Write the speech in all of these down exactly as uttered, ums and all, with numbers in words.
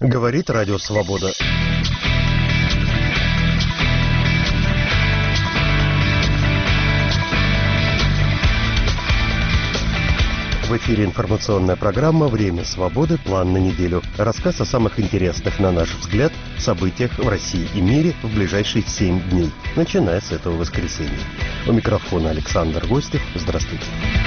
Говорит Радио Свобода. В эфире информационная программа «Время свободы. План на неделю». Рассказ о самых интересных, на наш взгляд, событиях в России и мире в ближайшие семь дней, начиная с этого воскресенья. У микрофона Александр Гостев. Здравствуйте.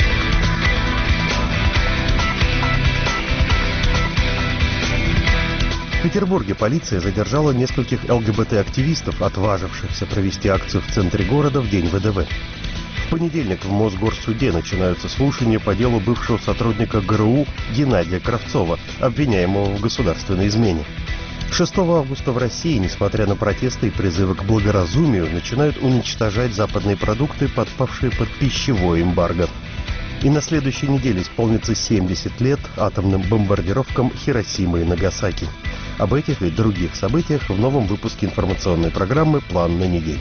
В Петербурге полиция задержала нескольких ЛГБТ-активистов, отважившихся провести акцию в центре города в день ВДВ. В понедельник в Мосгорсуде начинаются слушания по делу бывшего сотрудника ГРУ Геннадия Кравцова, обвиняемого в государственной измене. шестого августа в России, несмотря на протесты и призывы к благоразумию, начинают уничтожать западные продукты, подпавшие под пищевое эмбарго. И на следующей неделе исполнится семьдесят лет атомным бомбардировкам Хиросимы и Нагасаки. Об этих и других событиях в новом выпуске информационной программы «План на неделю».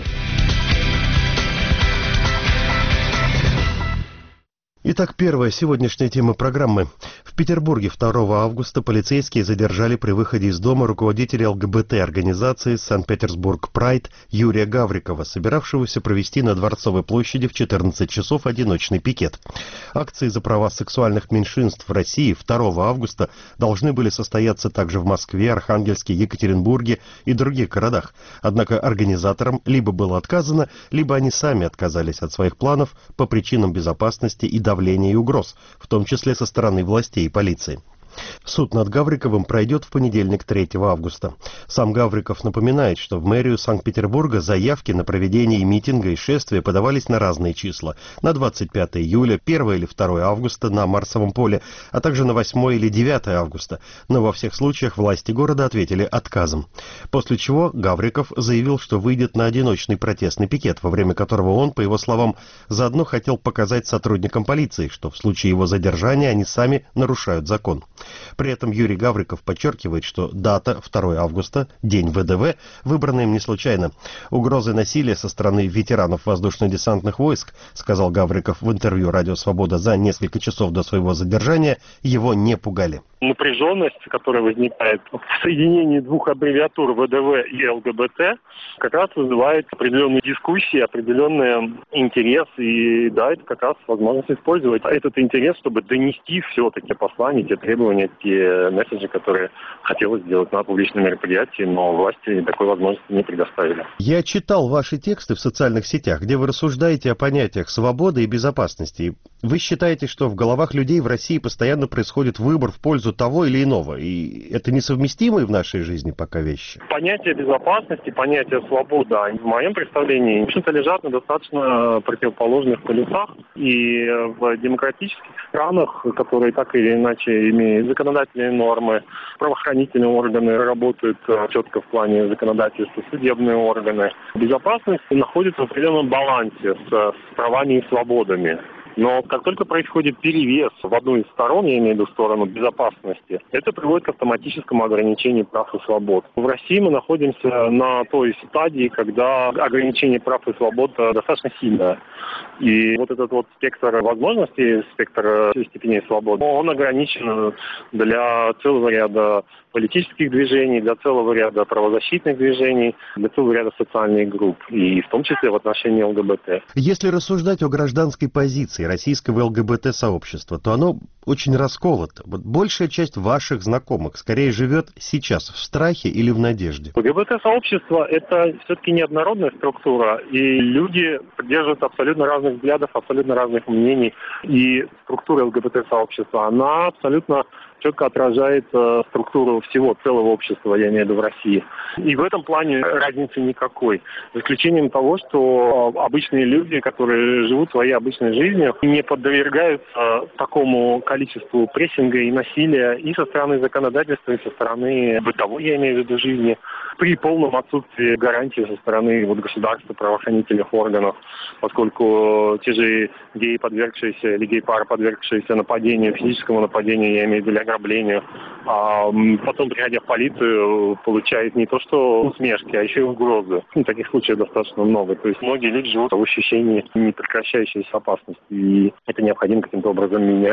Итак, первая сегодняшняя тема программы. В Петербурге второго августа полицейские задержали при выходе из дома руководителя ЛГБТ-организации «Санкт-Петербург Прайд» Юрия Гаврикова, собиравшегося провести на Дворцовой площади в четырнадцать часов одиночный пикет. Акции за права сексуальных меньшинств в России второго августа должны были состояться также в Москве, Архангельске, Екатеринбурге и других городах. Однако организаторам либо было отказано, либо они сами отказались от своих планов по причинам безопасности и давления и угроз, в том числе со стороны властей и полиции. Суд над Гавриковым пройдет в понедельник, третьего августа. Сам Гавриков напоминает, что в мэрию Санкт-Петербурга заявки на проведение митинга и шествия подавались на разные числа. На двадцать пятое июля, первое или второе августа на Марсовом поле, а также на восьмое или девятое августа. Но во всех случаях власти города ответили отказом. После чего Гавриков заявил, что выйдет на одиночный протестный пикет, во время которого он, по его словам, заодно хотел показать сотрудникам полиции, что в случае его задержания они сами нарушают закон. При этом Юрий Гавриков подчеркивает, что дата второго августа, день ВДВ, выбрана им не случайно. Угрозы насилия со стороны ветеранов воздушно-десантных войск, сказал Гавриков в интервью «Радио Свобода» за несколько часов до своего задержания, его не пугали. Напряженность, которая возникает в соединении двух аббревиатур ВДВ и ЛГБТ, как раз вызывает определенные дискуссии, определенный интерес, и да, это как раз возможность использовать этот интерес, чтобы донести все-таки послание, те требования, те месседжи, которые хотелось сделать на публичном мероприятии, но власти такой возможности не предоставили. Я читал ваши тексты в социальных сетях, где вы рассуждаете о понятиях свободы и безопасности. Вы считаете, что в головах людей в России постоянно происходит выбор в пользу того или иного, и это несовместимые в нашей жизни пока вещи? Понятие безопасности, понятие свободы, в моем представлении, в общем-то, лежат на достаточно противоположных полюсах, и в демократических странах, которые так или иначе имеют законодательные нормы, правоохранительные органы работают четко в плане законодательства, судебные органы, безопасность находится в определенном балансе с, с правами и свободами. Но как только происходит перевес в одну из сторон, я имею в виду сторону безопасности, это приводит к автоматическому ограничению прав и свобод. В России мы находимся на той стадии, когда ограничение прав и свобод достаточно сильное. И вот этот вот спектр возможностей, спектр степеней свободы, он ограничен для целого ряда политических движений, для целого ряда правозащитных движений, для целого ряда социальных групп, и в том числе в отношении ЛГБТ. Если рассуждать о гражданской позиции российского ЛГБТ-сообщества, то оно очень расколото. Вот большая часть ваших знакомых скорее живет сейчас в страхе или в надежде? ЛГБТ-сообщество – это все-таки неоднородная структура, и люди придерживаются абсолютно разных взглядов, абсолютно разных мнений, и структура ЛГБТ-сообщества, она абсолютно четко отражает э, структуру всего целого общества, я имею в виду в России. И в этом плане разницы никакой. За исключением того, что э, обычные люди, которые живут своей обычной жизнью, не подвергаются э, такому количеству прессинга и насилия и со стороны законодательства, и со стороны бытовой, я имею в виду, жизни, при полном отсутствии гарантии со стороны вот, государства, правоохранительных органов, поскольку те же геи, подвергшиеся, или гей-пары, подвергшиеся нападению, физическому нападению, я имею в виду, ограблению, а потом, приходя в полицию, получает не то что усмешки, а еще и угрозы. И таких случаев достаточно много. То есть многие люди живут в ощущении непрекращающейся опасности. И это необходимо каким-то образом менять. Но вот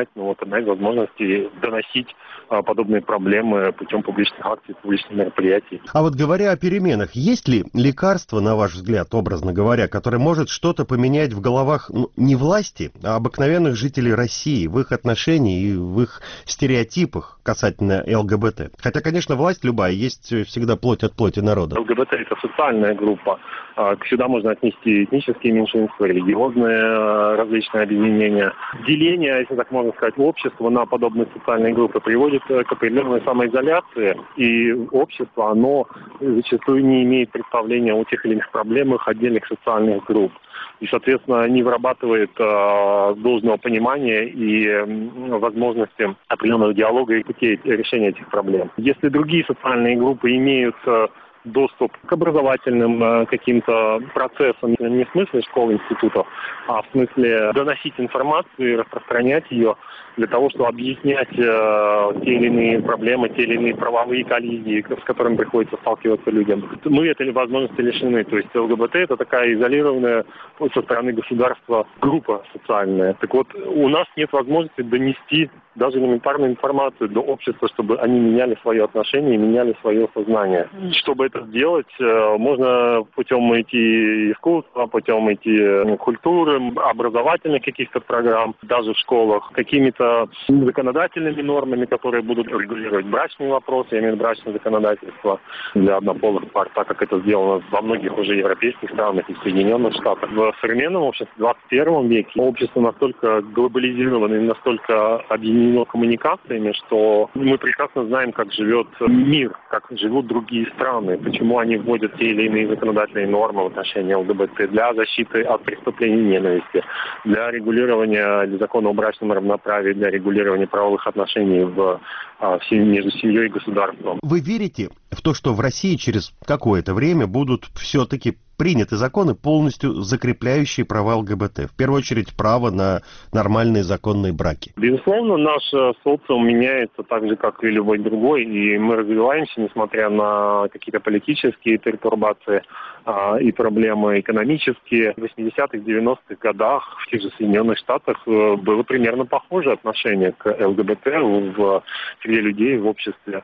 одна из возможностей доносить подобные проблемы путем публичных акций, публичных мероприятий. А вот говоря о переменах, есть ли лекарство, на ваш взгляд, образно говоря, которое может что-то поменять в головах ну, не власти, а обыкновенных жителей России, в их отношении и в их стереотипах касательно ЛГБТ? Хотя, конечно, власть любая, есть всегда плоть от плоти народа. ЛГБТ – это социальная группа. Сюда можно отнести этнические меньшинства, религиозные различные объединения. Деление, если так можно сказать, общества на подобные социальные группы приводит к определенной самоизоляции, и общество, оно зачастую не имеет представления о тех или иных проблемах отдельных социальных групп. И, соответственно, не вырабатывает э, должного понимания и э, возможности определенного диалога и путей решения этих проблем. Если другие социальные группы имеют э, доступ к образовательным э, каким-то процессам, не в смысле школ, институтов, а в смысле доносить информацию и распространять ее для того, чтобы объяснять э, те или иные проблемы, те или иные правовые коллизии, с которыми приходится сталкиваться людям. Мы этой возможности лишены. То есть ЛГБТ – это такая изолированная со стороны государства группа социальная. Так вот, у нас нет возможности донести даже элементарную информацию до общества, чтобы они меняли свое отношение и меняли свое сознание. Чтобы это сделать, можно путем идти искусства, путем идти культуры, образовательных каких-то программ, даже в школах, какими-то законодательными нормами, которые будут регулировать брачные вопросы, я имею в виду брачное законодательство для однополых пар, так как это сделано во многих уже европейских странах и в Соединенных Штатах. В современном обществе, в двадцать первом веке, общество настолько глобализировано и настолько объединено коммуникациями, что мы прекрасно знаем, как живет мир, как живут другие страны, почему они вводят те или иные законодательные нормы в отношении ЛГБТ для защиты от преступлений ненависти, для регулирования для закона о брачном равноправии, для регулирования правовых отношений в, в, между семьей и государством. Вы верите в то, что в России через какое-то время будут все-таки приняты законы, полностью закрепляющие права ЛГБТ? В первую очередь, право на нормальные законные браки. Безусловно, наш социум меняется так же, как и любой другой, и мы развиваемся, несмотря на какие-то политические пертурбации а, и проблемы экономические. В восьмидесятых, девяностых годах в тех же Соединенных Штатах было примерно похожее отношение к ЛГБТ в среде людей в обществе.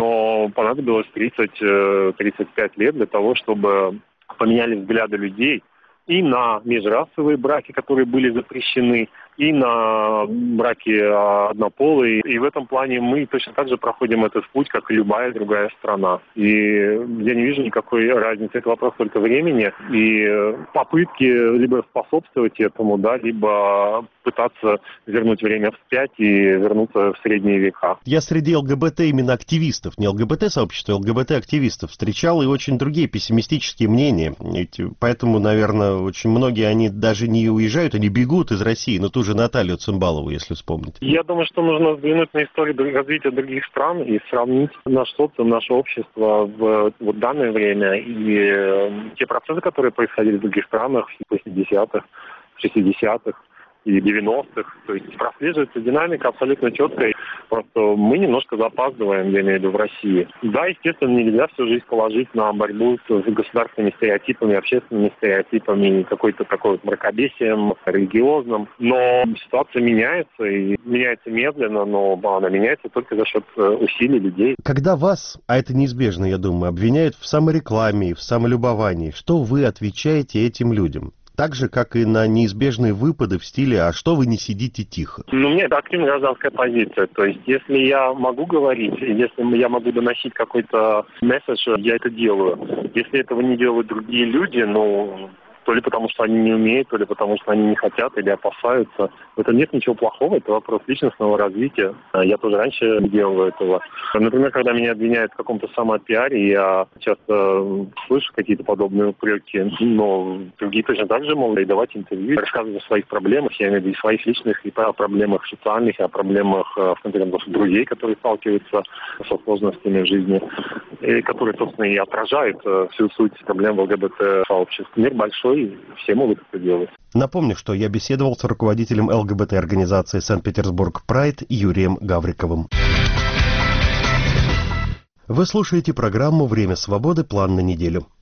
Но понадобилось тридцать-тридцать пять лет для того, чтобы поменяли взгляды людей и на межрасовые браки, которые были запрещены, и на браки однополые. И в этом плане мы точно так же проходим этот путь, как и любая другая страна. И я не вижу никакой разницы. Это вопрос только времени. И попытки либо способствовать этому, да, либо пытаться вернуть время вспять и вернуться в средние века. Я среди ЛГБТ именно активистов, не ЛГБТ-сообщества, а ЛГБТ-активистов встречал и очень другие пессимистические мнения. Ведь поэтому, наверное, очень многие, они даже не уезжают, они бегут из России, но ту же Наталью Цимбалову, если вспомнить. Я думаю, что нужно взглянуть на историю развития других стран и сравнить наш социум, наше общество в вот данное время и э, те процессы, которые происходили в других странах в восьмидесятых, шестидесятых и девяностых. То есть прослеживается динамика абсолютно четкая. Просто мы немножко запаздываем, я имею в виду, в России. Да, естественно, нельзя всю жизнь положить на борьбу с государственными стереотипами, общественными стереотипами, какой-то такой вот мракобесием религиозным. Но ситуация меняется, и меняется медленно, но она меняется только за счет усилий людей. Когда вас, а это неизбежно, я думаю, обвиняют в саморекламе и в самолюбовании, что вы отвечаете этим людям? Так же, как и на неизбежные выпады в стиле «а что вы не сидите тихо»? Ну, у меня это активная гражданская позиция. То есть, если я могу говорить, если я могу доносить какой-то месседж, я это делаю. Если этого не делают другие люди, ну... то ли потому, что они не умеют, то ли потому, что они не хотят или опасаются. В этом нет ничего плохого, это вопрос личностного развития. Я тоже раньше не делал этого. Например, когда меня обвиняют в каком-то самопиаре, я часто слышу какие-то подобные упреки, но другие точно так же могут и давать интервью, рассказывать о своих проблемах, я имею в виду и своих личных, и о проблемах социальных, и о проблемах, в конкретном смысле, друзей, которые сталкиваются со сложностями в жизни, и которые, собственно, и отражают всю суть проблем в ЛГБТ-сообществе. Мир большой, и все могут это делать. Напомню, что я беседовал с руководителем ЛГБТ-организации Санкт-Петербург Прайд Юрием Гавриковым. Вы слушаете программу «Время свободы. План на неделю».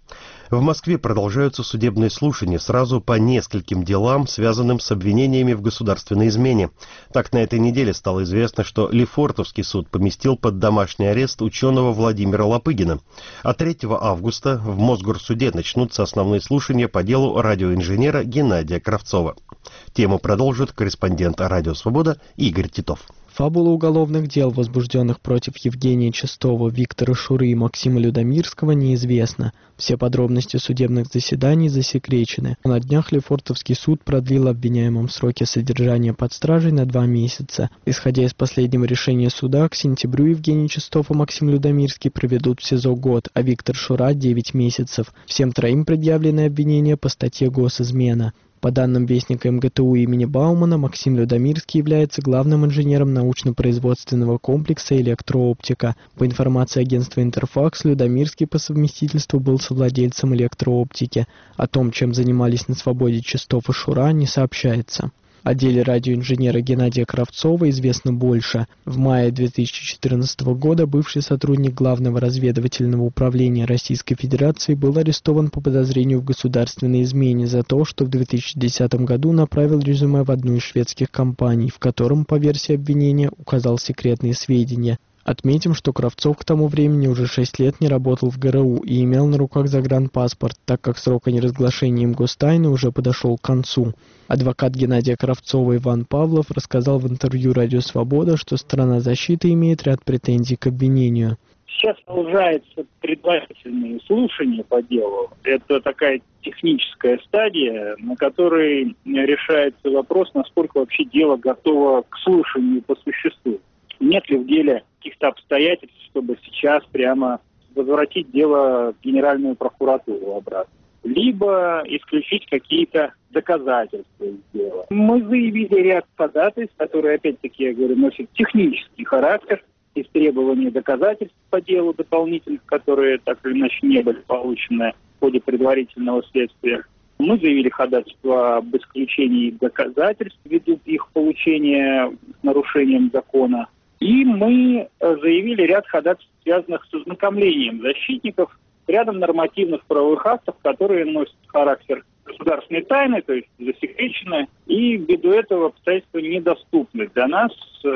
В Москве продолжаются судебные слушания сразу по нескольким делам, связанным с обвинениями в государственной измене. Так, на этой неделе стало известно, что Лефортовский суд поместил под домашний арест ученого Владимира Лопыгина. А третьего августа в Мосгорсуде начнутся основные слушания по делу радиоинженера Геннадия Кравцова. Тему продолжит корреспондент «Радио Свобода» Игорь Титов. Фабула уголовных дел, возбужденных против Евгения Чистова, Виктора Шуры и Максима Людомирского, неизвестна. Все подробности судебных заседаний засекречены. На днях Лефортовский суд продлил обвиняемым сроки содержания под стражей на два месяца. Исходя из последнего решения суда, к сентябрю Евгений Чистов и Максим Людомирский проведут в СИЗО год, а Виктор Шура – девять месяцев. Всем троим предъявлены обвинения по статье «Госизмена». По данным Вестника МГТУ имени Баумана, Максим Людомирский является главным инженером научно-производственного комплекса «Электрооптика». По информации агентства «Интерфакс», Людомирский по совместительству был совладельцем электрооптики. О том, чем занимались на свободе Чистов и Шура, не сообщается. О деле радиоинженера Геннадия Кравцова известно больше. В мае две тысячи четырнадцатого года бывший сотрудник Главного разведывательного управления Российской Федерации был арестован по подозрению в государственной измене за то, что в две тысячи десятом году направил резюме в одну из шведских компаний, в котором, по версии обвинения, указал секретные сведения. Отметим, что Кравцов к тому времени уже шесть лет не работал в ГРУ и имел на руках загранпаспорт, так как срок о неразглашении им гостайны уже подошел к концу. Адвокат Геннадия Кравцова Иван Павлов рассказал в интервью «Радио Свобода», что сторона защиты имеет ряд претензий к обвинению. Сейчас продолжаются предварительные слушания по делу. Это такая техническая стадия, на которой решается вопрос, насколько вообще дело готово к слушанию по существу. Нет ли в деле каких-то обстоятельств, чтобы сейчас прямо возвратить дело в Генеральную прокуратуру обратно, либо исключить какие-то доказательства из дела. Мы заявили ряд ходатайств, которые, опять-таки, я говорю, носят технический характер, из требований доказательств по делу дополнительных, которые так или иначе не были получены в ходе предварительного следствия. Мы заявили ходатайство об исключении доказательств ввиду их получения с нарушением закона. И мы заявили ряд ходатайств, связанных с ознакомлением защитников рядом нормативных правовых актов, которые носят характер государственной тайны, то есть засекречены, и ввиду этого обстоятельства недоступны для нас.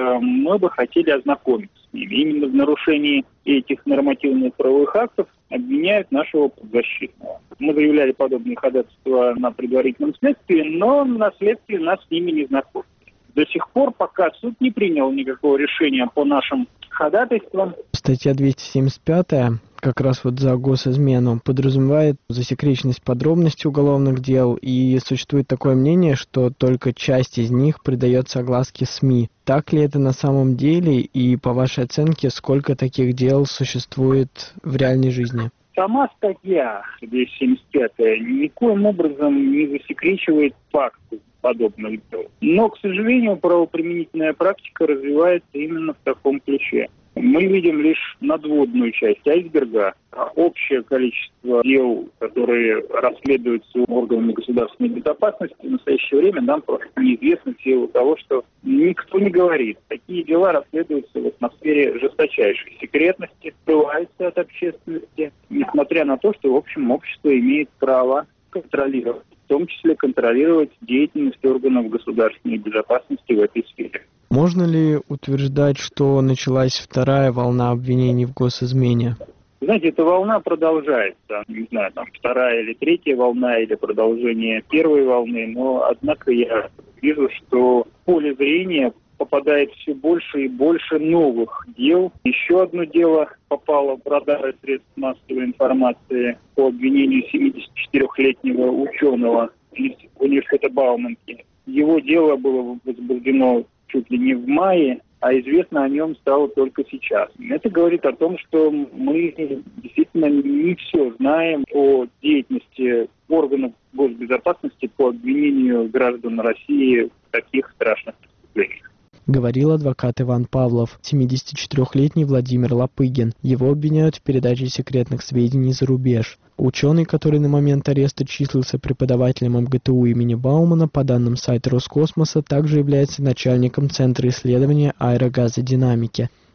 Мы бы хотели ознакомиться с ними. Именно в нарушении этих нормативных правовых актов обвиняют нашего подзащитного. Мы заявляли подобные ходатайства на предварительном следствии, но на следствии нас с ними не знакомы. До сих пор, пока суд не принял никакого решения по нашим ходатайствам. Статья двести семьдесят пятая, как раз вот за госизмену, подразумевает засекреченность подробностей уголовных дел, и существует такое мнение, что только часть из них придается огласке СМИ. Так ли это на самом деле, и по вашей оценке, сколько таких дел существует в реальной жизни? Сама статья двести семьдесят пятая никоим образом не засекречивает факты подобных дел. Но, к сожалению, правоприменительная практика развивается именно в таком ключе. Мы видим лишь надводную часть айсберга, а общее количество дел, которые расследуются органами государственной безопасности, в настоящее время нам просто неизвестно в силу того, что никто не говорит. Такие дела расследуются в атмосфере жесточайшей секретности, скрываются от общественности, несмотря на то, что, в общем, общество имеет право контролировать, в том числе контролировать деятельность органов государственной безопасности в этой сфере. Можно ли утверждать, что началась вторая волна обвинений в госизмене? Знаете, эта волна продолжается. Не знаю, там вторая или третья волна, или продолжение первой волны, но, однако, я вижу, что в поле зрения попадает все больше и больше новых дел. Еще одно дело попало в радары средств массовой информации по обвинению семидесятичетырёхлетнего ученого университета Бауманки. Его дело было возбуждено чуть ли не в мае, а известно о нем стало только сейчас. Это говорит о том, что мы действительно не все знаем о деятельности органов госбезопасности по обвинению граждан России в таких страшных преступлениях. Говорил адвокат Иван Павлов. семидесятичетырёхлетний Владимир Лопыгин. Его обвиняют в передаче секретных сведений за рубеж. Ученый, который на момент ареста числился преподавателем МГТУ имени Баумана, по данным сайта Роскосмоса, также является начальником Центра исследования аэрогазодинамики.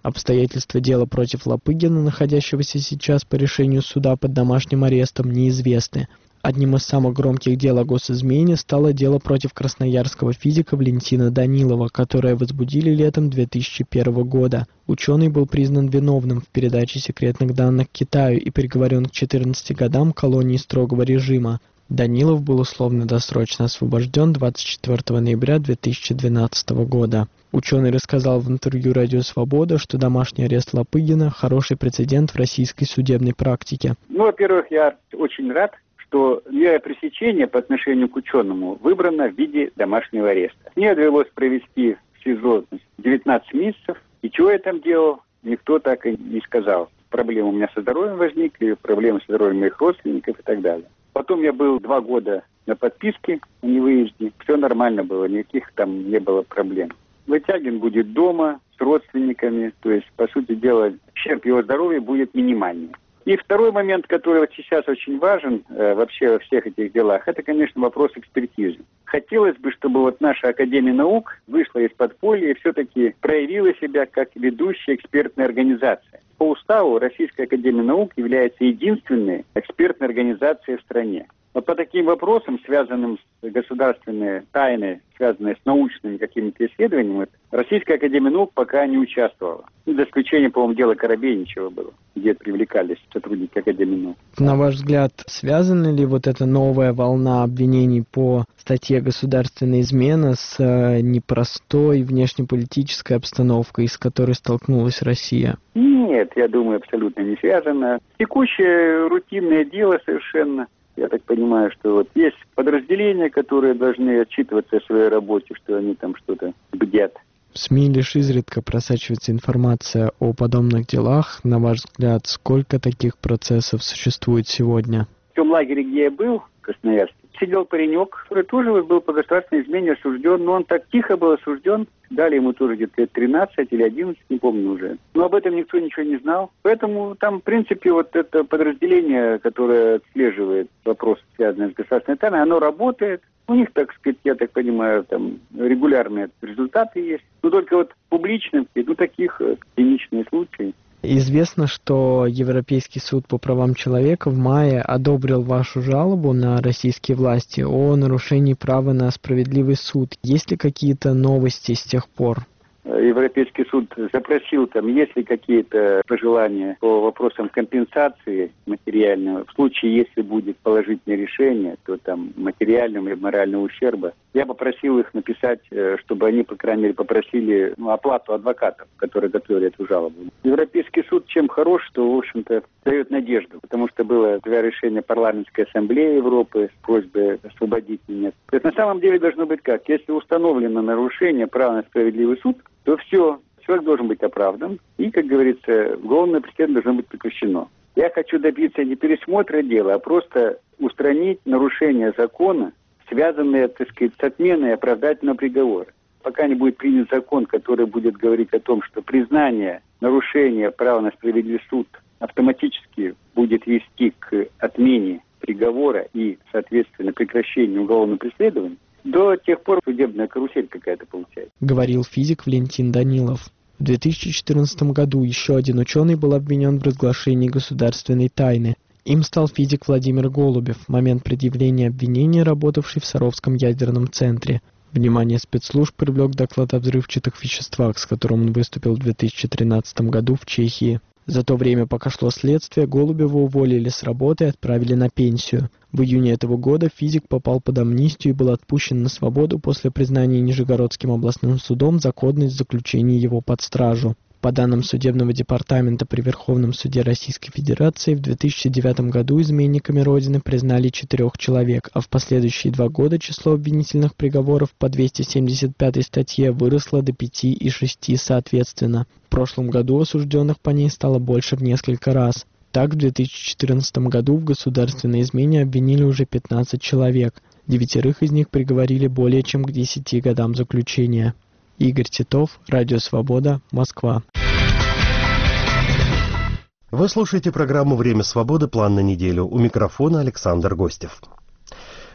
Обстоятельства дела против Лопыгина, находящегося сейчас по решению суда под домашним арестом, неизвестны. Одним из самых громких дел о госизмене стало дело против красноярского физика Валентина Данилова, которое возбудили летом две тысячи первого года. Ученый был признан виновным в передаче секретных данных Китаю и приговорен к четырнадцати годам колонии строгого режима. Данилов был условно-досрочно освобожден двадцать четвёртого ноября две тысячи двенадцатого года. Ученый рассказал в интервью «Радио Свобода», что домашний арест Лопыгина – хороший прецедент в российской судебной практике. Ну, во-первых, я очень рад, что мера пресечения по отношению к ученому выбрана в виде домашнего ареста. Мне довелось провести в СИЗО девятнадцать месяцев, и чего я там делал, никто так и не сказал. Проблемы у меня со здоровьем возникли, проблемы со здоровьем моих родственников и так далее. Потом я был два года на подписке, на невыезде. Все нормально было, никаких там не было проблем. Вытягин будет дома с родственниками, то есть, по сути дела, ущерб его здоровью будет минимальный. И второй момент, который вот сейчас очень важен э, вообще во всех этих делах, это, конечно, вопрос экспертизы. Хотелось бы, чтобы вот наша Академия наук вышла из подполья и все-таки проявила себя как ведущая экспертная организация. По уставу Российская Академия наук является единственной экспертной организацией в стране. Но по таким вопросам, связанным с государственной тайной, связанной с научными какими-то исследованиями, Российская Академия наук пока не участвовала. За исключением, по-моему, дела Коробейничева было, где привлекались сотрудники Академии наук. На ваш взгляд, связана ли вот эта новая волна обвинений по статье «Государственная измена» с непростой внешнеполитической обстановкой, с которой столкнулась Россия? Нет, я думаю, абсолютно не связано. Текущее рутинное дело совершенно. Я так понимаю, что вот есть подразделения, которые должны отчитываться о своей работе, что они там что-то бдят. В СМИ лишь изредка просачивается информация о подобных делах. На ваш взгляд, сколько таких процессов существует сегодня? В том лагере, где я был, в Красноярске, сидел паренек, который тоже был по государственной измене осужден, но он так тихо был осужден, дали ему тоже где-то лет тринадцать или одиннадцать, не помню уже. Но об этом никто ничего не знал. Поэтому там, в принципе, вот это подразделение, которое отслеживает вопросы, связанные с государственной тайной, оно работает. У них, так сказать, я так понимаю, там регулярные результаты есть. Но только вот публично, ну, таких единичные случаи. Известно, что Европейский суд по правам человека в мае одобрил вашу жалобу на российские власти о нарушении права на справедливый суд. Есть ли какие-то новости с тех пор? Европейский суд запросил, там, есть ли какие-то пожелания по вопросам компенсации материального. В случае, если будет положительное решение, то там материального и морального ущерба. Я попросил их написать, чтобы они, по крайней мере, попросили ну, оплату адвокатов, которые готовили эту жалобу. Европейский суд чем хорош, что, в общем-то, дает надежду, потому что было два решения парламентской ассамблеи Европы с просьбой освободить меня. То есть, на самом деле должно быть как? Если установлено нарушение права на справедливый суд, то все, человек должен быть оправдан, и, как говорится, уголовное преследование должно быть прекращено. Я хочу добиться не пересмотра дела, а просто устранить нарушение закона, связанные, так сказать, с отменой оправдательного приговора. Пока не будет принят закон, который будет говорить о том, что признание нарушения права на справедливый суд автоматически будет вести к отмене приговора и, соответственно, прекращению уголовного преследования, до тех пор судебная карусель какая-то получается. Говорил физик Валентин Данилов. В две тысячи четырнадцатом году еще один ученый был обвинен в разглашении государственной тайны. Им стал физик Владимир Голубев, в момент предъявления обвинения работавший в Саровском ядерном центре. Внимание спецслужб привлек доклад о взрывчатых веществах, с которым он выступил в две тысячи тринадцатом году в Чехии. За то время, пока шло следствие, Голубева уволили с работы и отправили на пенсию. В июне этого года физик попал под амнистию и был отпущен на свободу после признания Нижегородским областным судом законность заключения его под стражу. По данным Судебного департамента при Верховном суде Российской Федерации, в две тысячи девятом году изменниками Родины признали четырех человек, а в последующие два года число обвинительных приговоров по двести семьдесят пятой статье выросло до пяти и шести соответственно. В прошлом году осужденных по ней стало больше в несколько раз. Так, в две тысячи четырнадцатом году в государственной измене обвинили уже пятнадцать человек. Девятерых из них приговорили более чем к десяти годам заключения. Игорь Титов, Радио Свобода, Москва. Вы слушаете программу «Время свободы. План на неделю». У микрофона Александр Гостев.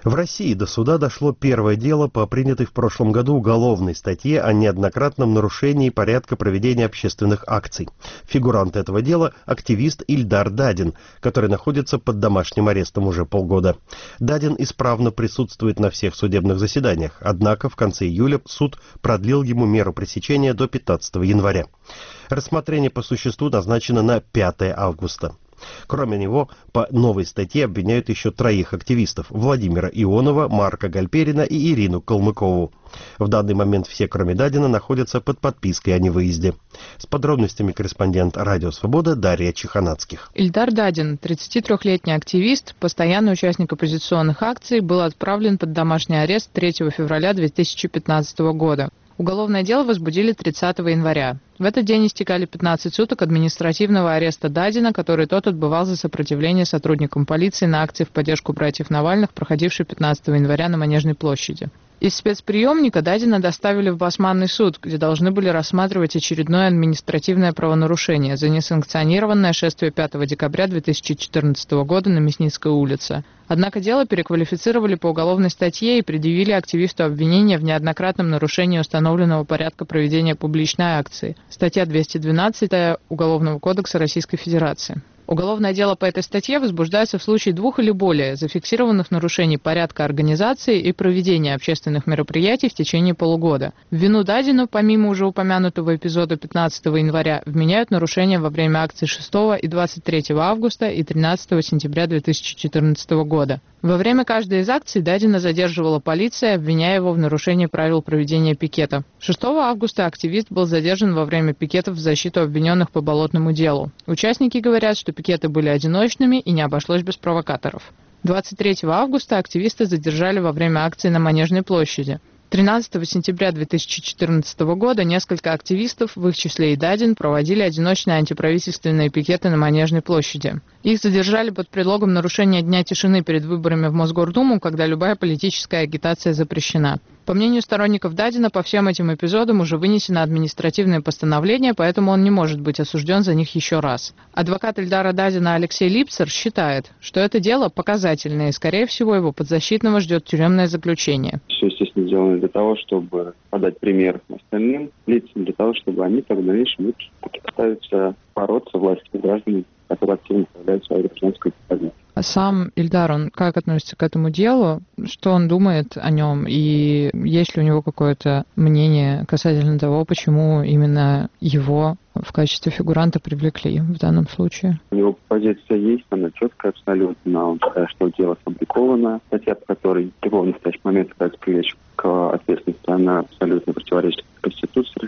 В России до суда дошло первое дело по принятой в прошлом году уголовной статье о неоднократном нарушении порядка проведения общественных акций. Фигурант этого дела – активист Ильдар Дадин, который находится под домашним арестом уже полгода. Дадин исправно присутствует на всех судебных заседаниях, однако в конце июля суд продлил ему меру пресечения до пятнадцатого января. Рассмотрение по существу назначено на пятое августа. Кроме него, по новой статье обвиняют еще троих активистов – Владимира Ионова, Марка Гальперина и Ирину Калмыкову. В данный момент все, кроме Дадина, находятся под подпиской о невыезде. С подробностями корреспондент «Радио Свобода» Дарья Чеханацких. Ильдар Дадин, тридцатитрёхлетний активист, постоянный участник оппозиционных акций, был отправлен под домашний арест третьего февраля две тысячи пятнадцатого года. Уголовное дело возбудили тридцатого января. В этот день истекали пятнадцать суток административного ареста Дадина, который тот отбывал за сопротивление сотрудникам полиции на акции в поддержку братьев Навальных, проходившей пятнадцатого января на Манежной площади. Из спецприемника Дадина доставили в Басманный суд, где должны были рассматривать очередное административное правонарушение за несанкционированное шествие пятого декабря две тысячи четырнадцатого года на Мясницкой улице. Однако дело переквалифицировали по уголовной статье и предъявили активисту обвинение в неоднократном нарушении установленного порядка проведения публичной акции. Статья двести двенадцать Уголовного кодекса Российской Федерации. Уголовное дело по этой статье возбуждается в случае двух или более зафиксированных нарушений порядка организации и проведения общественных мероприятий в течение полугода. В вину Дадину, помимо уже упомянутого эпизода пятнадцатого января, вменяют нарушения во время акций шестого и двадцать третьего августа и тринадцатого сентября две тысячи четырнадцатого года. Во время каждой из акций Дадина задерживала полиция, обвиняя его в нарушении правил проведения пикета. шестого августа активист был задержан во время пикетов в защиту обвиненных по болотному делу. Участники говорят, что пикеты были одиночными и не обошлось без провокаторов. двадцать третьего августа активисты задержали во время акции на Манежной площади. тринадцатого сентября две тысячи четырнадцатого года несколько активистов, в их числе и Дадин, проводили одиночные антиправительственные пикеты на Манежной площади. Их задержали под предлогом нарушения Дня тишины перед выборами в Мосгордуму, когда любая политическая агитация запрещена. По мнению сторонников Дадина, по всем этим эпизодам уже вынесено административное постановление, поэтому он не может быть осужден за них еще раз. Адвокат Ильдара Дадина Алексей Липцер считает, что это дело показательное, и, скорее всего, его подзащитного ждет тюремное заключение. Все, естественно, сделано для того, чтобы подать пример остальным лицам, для того, чтобы они так в дальнейшем пытаются бороться власти с гражданами, которые активно проявляют свою гражданскую позицию. А сам Ильдар, он как относится к этому делу? Что он думает о нем? И есть ли у него какое-то мнение касательно того, почему именно его в качестве фигуранта привлекли в данном случае? У него позиция есть, она четкая абсолютно. Он считает, что дело сфабриковано. Статья, по которой его в настоящий момент пытаются привлечь к ответственности, она абсолютно противоречит Конституции.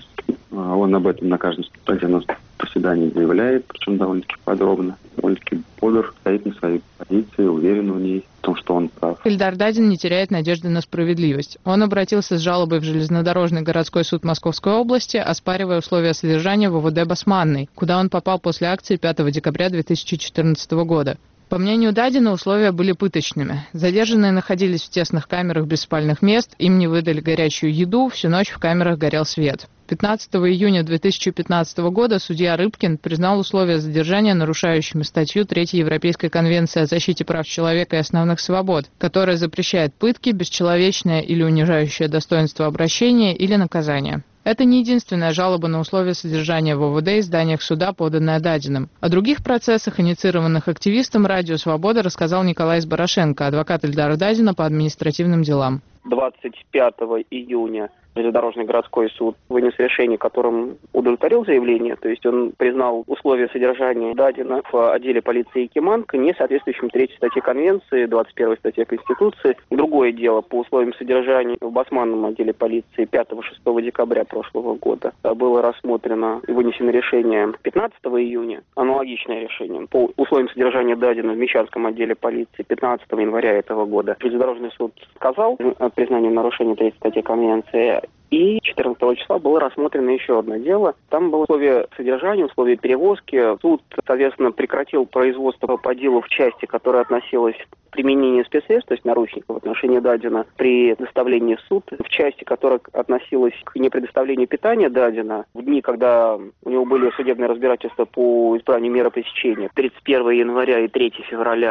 Он об этом на каждом судебном заседании заявляет, причем довольно-таки подробно, довольно-таки бодр, стоит на своей позиции, уверен в ней, в том, что он прав. Ильдар Дадин не теряет надежды на справедливость. Он обратился с жалобой в Железнодорожный городской суд Московской области, оспаривая условия содержания в ОВД Басманной, куда он попал после акции пятого декабря две тысячи четырнадцатого года. По мнению Дадина, условия были пыточными. Задержанные находились в тесных камерах без спальных мест, им не выдали горячую еду, всю ночь в камерах горел свет. пятнадцатого июня две тысячи пятнадцатого года судья Рыбкин признал условия задержания нарушающими статью третьей Европейской конвенции о защите прав человека и основных свобод, которая запрещает пытки, бесчеловечное или унижающее достоинство обращения или наказания. Это не единственная жалоба на условия содержания в ОВД и зданиях суда, поданная Дадиным. О других процессах, инициированных активистом, Радио Свобода рассказал Николай Сборошенко, адвокат Ильдара Дадина по административным делам. двадцать пятого июня Железнодорожный городской суд вынес решение, которым удовлетворил заявление, то есть он признал условия содержания Дадина в отделе полиции Якиманка не соответствующим третьей статье Конвенции, двадцать первой статье Конституции. Другое дело по условиям содержания в Басманном отделе полиции пятого-шестого декабря прошлого года было рассмотрено и вынесено решение пятнадцатого июня, аналогичное решение. По условиям содержания Дадина в Мещанском отделе полиции пятнадцатого января этого года Железнодорожный суд сказал о признании нарушения третьей статьи Конвенции. И четырнадцатого числа было рассмотрено еще одно дело. Там было условия содержания, условия перевозки. Суд, соответственно, прекратил производство по делу в части, которая относилась к применению спецсредств, то есть наручников в отношении Дадина при доставлении в суд. В части, которая относилась к непредоставлению питания Дадина в дни, когда у него были судебные разбирательства по исполнению меры пресечения тридцать первого января и третьего февраля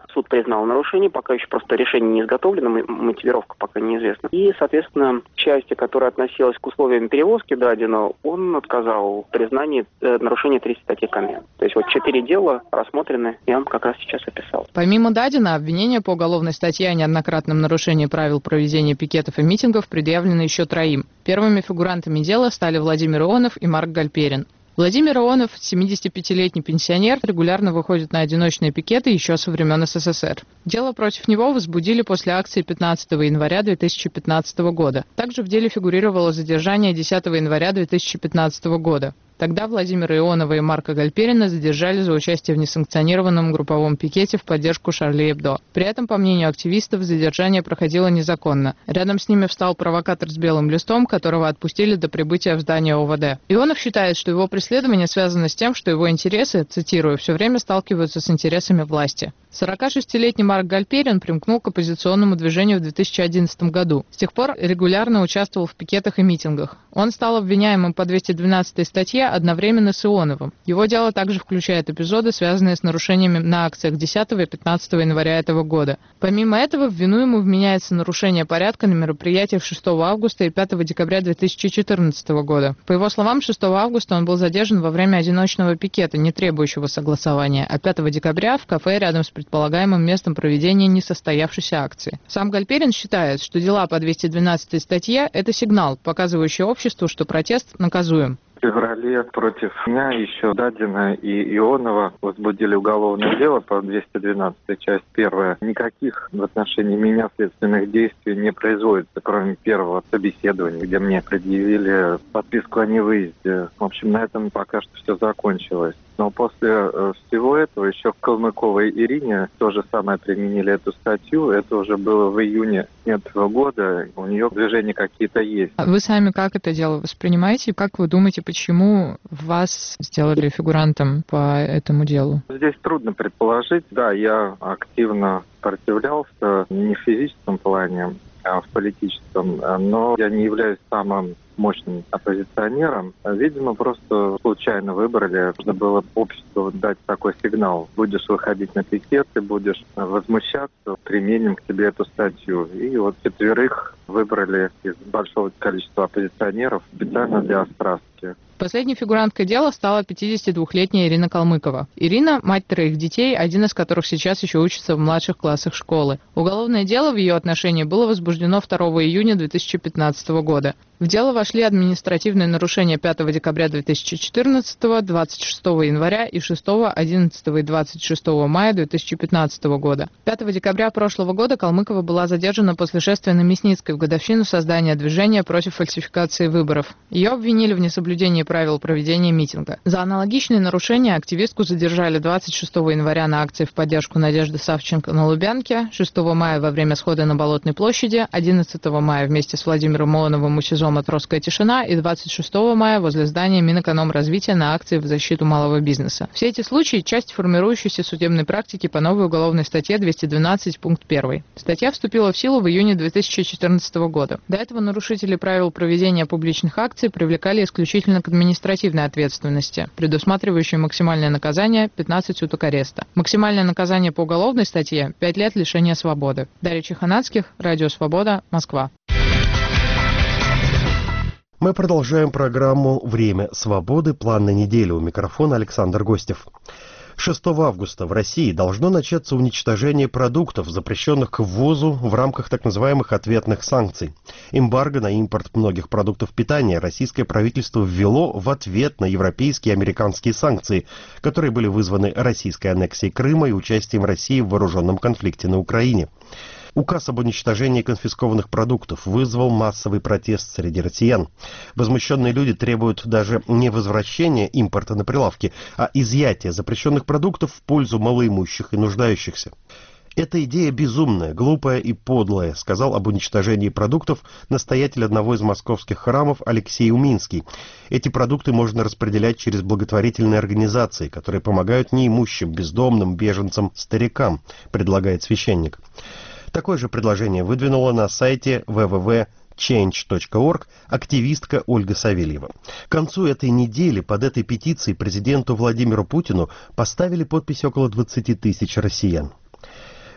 Суд признал нарушение, пока еще просто решение не изготовлено, мотивировка пока неизвестна. И, соответственно, части, которая относилась к условиям перевозки Дадина, он отказал в признании э, нарушения третьей статьи Конвенции. То есть вот четыре дела рассмотрены, я вам как раз сейчас описал. Помимо Дадина, обвинения по уголовной статье о неоднократном нарушении правил проведения пикетов и митингов предъявлены еще троим. Первыми фигурантами дела стали Владимир Ионов и Марк Гальперин. Владимир Ионов, семидесятипятилетний пенсионер, регулярно выходит на одиночные пикеты еще со времен СССР. Дело против него возбудили после акции пятнадцатого января две тысячи пятнадцатого года. Также в деле фигурировало задержание десятого января две тысячи пятнадцатого года. Тогда Владимира Ионова и Марка Гальперина задержали за участие в несанкционированном групповом пикете в поддержку Шарли Эбдо. При этом, по мнению активистов, задержание проходило незаконно. Рядом с ними встал провокатор с белым листом, которого отпустили до прибытия в здание ОВД. Ионов считает, что его преследование связано с тем, что его интересы, цитирую, все время сталкиваются с интересами власти. сорокашестилетний Марк Гальперин примкнул к оппозиционному движению в две тысячи одиннадцатом году. С тех пор регулярно участвовал в пикетах и митингах. Он стал обвиняемым по двести двенадцатой статье одновременно с Ионовым. Его дело также включает эпизоды, связанные с нарушениями на акциях десятого и пятнадцатого января этого года. Помимо этого, в вину ему вменяется нарушение порядка на мероприятиях шестого августа и пятого декабря две тысячи четырнадцатого года. По его словам, шестого августа он был задержан во время одиночного пикета, не требующего согласования, а пятого декабря в кафе рядом с предполагаемым местом проведения несостоявшейся акции. Сам Гальперин считает, что дела по двести двенадцатой статье – это сигнал, показывающий обществу, что протест наказуем. В феврале против меня еще Дадина и Ионова возбудили уголовное дело по двести двенадцатой, часть первая. Никаких в отношении меня следственных действий не производится, кроме первого собеседования, где мне предъявили подписку о невыезде. В общем, на этом пока что все закончилось. Но после э, всего этого еще к Калмыковой Ирине то же самое применили эту статью. Это уже было в июне этого года. У нее движения какие-то есть. А вы сами как это дело воспринимаете? Как вы думаете, почему вас сделали фигурантом по этому делу? Здесь трудно предположить. Да, я активно сопротивлялся не в физическом плане, а в политическом. Но я не являюсь самым мощным оппозиционером. Видимо, просто случайно выбрали. Нужно было обществу дать такой сигнал. Будешь выходить на пикеты, будешь возмущаться, применим к тебе эту статью. И вот четверых выбрали из большого количества оппозиционеров специально для острастки. Последней фигуранткой дела стала пятидесятидвухлетняя Ирина Калмыкова. Ирина – мать троих детей, один из которых сейчас еще учится в младших классах школы. Уголовное дело в ее отношении было возбуждено второго июня две тысячи пятнадцатого года. В дело вошли административные нарушения пятого декабря две тысячи четырнадцатого, двадцать шестого января и шестого, одиннадцатого и двадцать шестого мая две тысячи пятнадцатого года. пятого декабря прошлого года Калмыкова была задержана после шествия на Мясницкой в годовщину создания движения против фальсификации выборов. Ее обвинили в несоблюдении правил проведения митинга. За аналогичные нарушения активистку задержали двадцать шестого января на акции в поддержку Надежды Савченко на Лубянке, шестого мая во время схода на Болотной площади, одиннадцатого мая вместе с Владимиром Ионовым у СИЗО «Матросская тишина» и двадцать шестого мая возле здания Минэкономразвития на акции в защиту малого бизнеса. Все эти случаи – часть формирующейся судебной практики по новой уголовной статье двести двенадцать, пункт один. Статья вступила в силу в июне две тысячи четырнадцатого года. До этого нарушители правил проведения публичных акций привлекали исключительно к административной ответственности, предусматривающей максимальное наказание – пятнадцать суток ареста. Максимальное наказание по уголовной статье – пять лет лишения свободы. Дарья Чеханацких, Радио Свобода, Москва. Мы продолжаем программу «Время свободы. План на неделю». У микрофона Александр Гостев. шестого августа в России должно начаться уничтожение продуктов, запрещенных к ввозу в рамках так называемых ответных санкций. Эмбарго на импорт многих продуктов питания российское правительство ввело в ответ на европейские и американские санкции, которые были вызваны российской аннексией Крыма и участием России в вооруженном конфликте на Украине. Указ об уничтожении конфискованных продуктов вызвал массовый протест среди россиян. Возмущенные люди требуют даже не возвращения импорта на прилавки, а изъятия запрещенных продуктов в пользу малоимущих и нуждающихся. «Эта идея безумная, глупая и подлая», сказал об уничтожении продуктов настоятель одного из московских храмов Алексей Уминский. «Эти продукты можно распределять через благотворительные организации, которые помогают неимущим, бездомным, беженцам, старикам», предлагает священник. Такое же предложение выдвинула на сайте дабл ю дабл ю дабл ю точка чендж точка орг активистка Ольга Савельева. К концу этой недели под этой петицией президенту Владимиру Путину поставили подпись около двадцати тысяч россиян.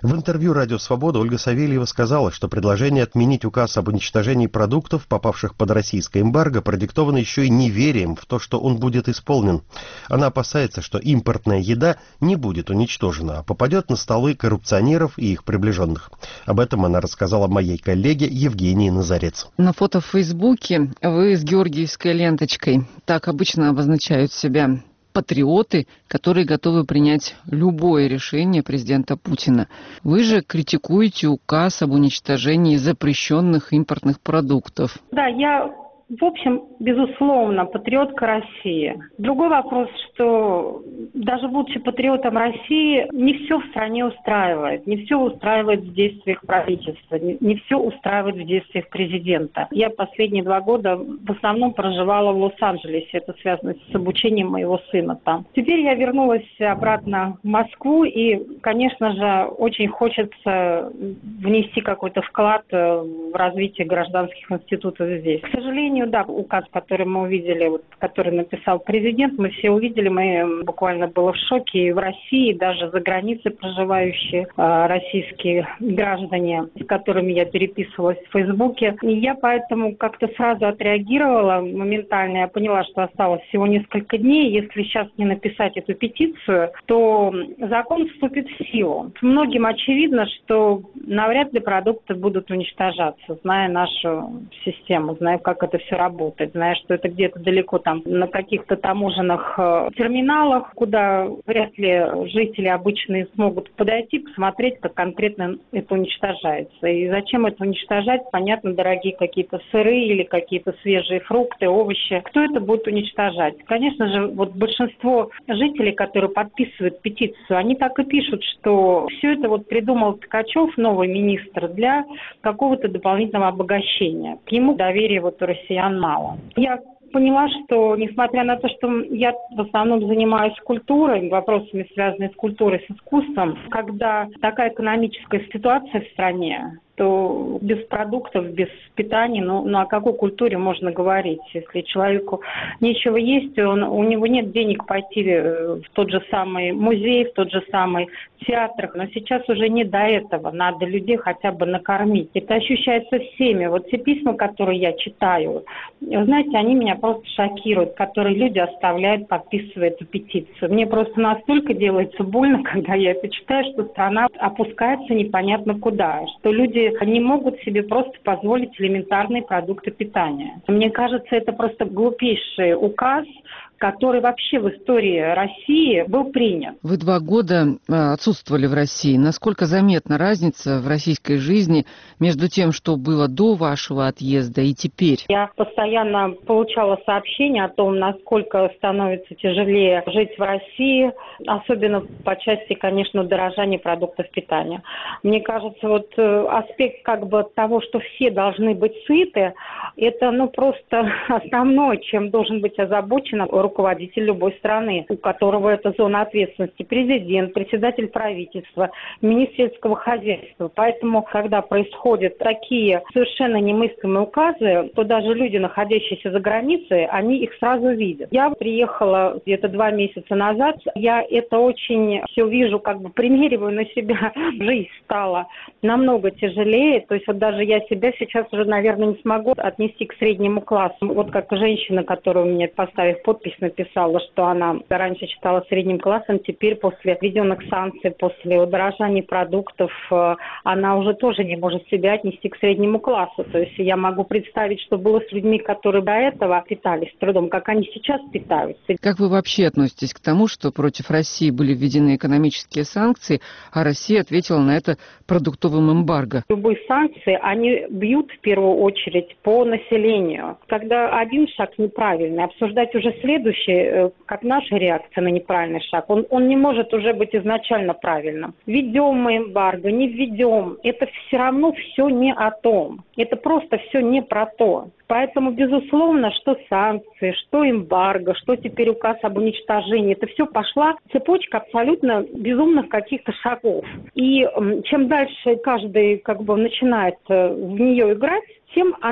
В интервью «Радио Свобода» Ольга Савельева сказала, что предложение отменить указ об уничтожении продуктов, попавших под российское эмбарго, продиктовано еще и неверием в то, что он будет исполнен. Она опасается, что импортная еда не будет уничтожена, а попадет на столы коррупционеров и их приближенных. Об этом она рассказала моей коллеге Евгении Назарец. На фото в Фейсбуке вы с георгиевской ленточкой. Так обычно обозначают себя патриоты, которые готовы принять любое решение президента Путина. Вы же критикуете указ об уничтожении запрещенных импортных продуктов. Да, я, в общем, безусловно, патриотка России. Другой вопрос, что даже будучи патриотом России, не все в стране устраивает. Не все устраивает в действиях правительства, не, не все устраивает в действиях президента. Я последние два года в основном проживала в Лос-Анджелесе. Это связано с обучением моего сына там. Теперь я вернулась обратно в Москву, и, конечно же, очень хочется внести какой-то вклад в развитие гражданских институтов здесь. К сожалению, да, указ, который мы увидели, вот, который написал президент, мы все увидели, мы буквально было в шоке. И в России, даже за границей проживающие э, российские граждане, с которыми я переписывалась в Фейсбуке. И я поэтому как-то сразу отреагировала моментально. Я поняла, что осталось всего несколько дней. Если сейчас не написать эту петицию, то закон вступит в силу. Многим очевидно, что навряд ли продукты будут уничтожаться, зная нашу систему, зная, как это все работает, зная, что это где-то далеко там на каких-то таможенных э, терминалах, куда вряд ли жители обычные смогут подойти, посмотреть, как конкретно это уничтожается. И зачем это уничтожать? Понятно, дорогие какие-то сыры или какие-то свежие фрукты, овощи. Кто это будет уничтожать? Конечно же, вот большинство жителей, которые подписывают петицию, они так и пишут, что все это вот придумал Ткачев, новый министр, для какого-то дополнительного обогащения. К нему доверия вот у россиян мало. Я поняла, что, несмотря на то, что я в основном занимаюсь культурой, вопросами, связанными с культурой, с искусством, когда такая экономическая ситуация в стране, то без продуктов, без питания, ну, ну о какой культуре можно говорить? Если человеку нечего есть, он, у него нет денег пойти в тот же самый музей, в тот же самый театр. Но сейчас уже не до этого. Надо людей хотя бы накормить. Это ощущается всеми. Вот те письма, которые я читаю, знаете, они меня просто шокируют, которые люди оставляют, подписывая эту петицию. Мне просто настолько делается больно, когда я это читаю, что страна опускается непонятно куда, что люди не могут себе просто позволить элементарные продукты питания. Мне кажется, это просто глупейший указ, который вообще в истории России был принят. Вы два года отсутствовали в России. Насколько заметна разница в российской жизни между тем, что было до вашего отъезда и теперь? Я постоянно получала сообщения о том, насколько становится тяжелее жить в России, особенно по части, конечно, дорожания продуктов питания. Мне кажется, вот аспект как бы того, что все должны быть сыты, это ну просто основное, чем должен быть озабочен руководитель любой страны, у которого это зона ответственности, президент, председатель правительства, министр сельского хозяйства. Поэтому, когда происходят такие совершенно немыслимые указы, то даже люди, находящиеся за границей, они их сразу видят. Я приехала где-то два месяца назад, я это очень все вижу, как бы примериваю на себя. Жизнь стала намного тяжелее, то есть вот даже я себя сейчас уже, наверное, не смогу отнести к среднему классу. Вот как женщина, которая у меня, поставив подпись, написала, что она раньше считала средним классом, теперь после введенных санкций, после удорожания продуктов, она уже тоже не может себя отнести к среднему классу. То есть я могу представить, что было с людьми, которые до этого питались трудом, как они сейчас питаются. Как вы вообще относитесь к тому, что против России были введены экономические санкции, а Россия ответила на это продуктовым эмбарго? Любые санкции, они бьют в первую очередь по населению. Когда один шаг неправильный, обсуждать уже следующий, как наша реакция на неправильный шаг, он, он не может уже быть изначально правильным. Введем мы эмбарго, не введем, это все равно все не о том. Это просто все не про то. Поэтому, безусловно, что санкции, что эмбарго, что теперь указ об уничтожении, это все пошла цепочка абсолютно безумных каких-то шагов. И чем дальше каждый как бы начинает в нее играть, тем она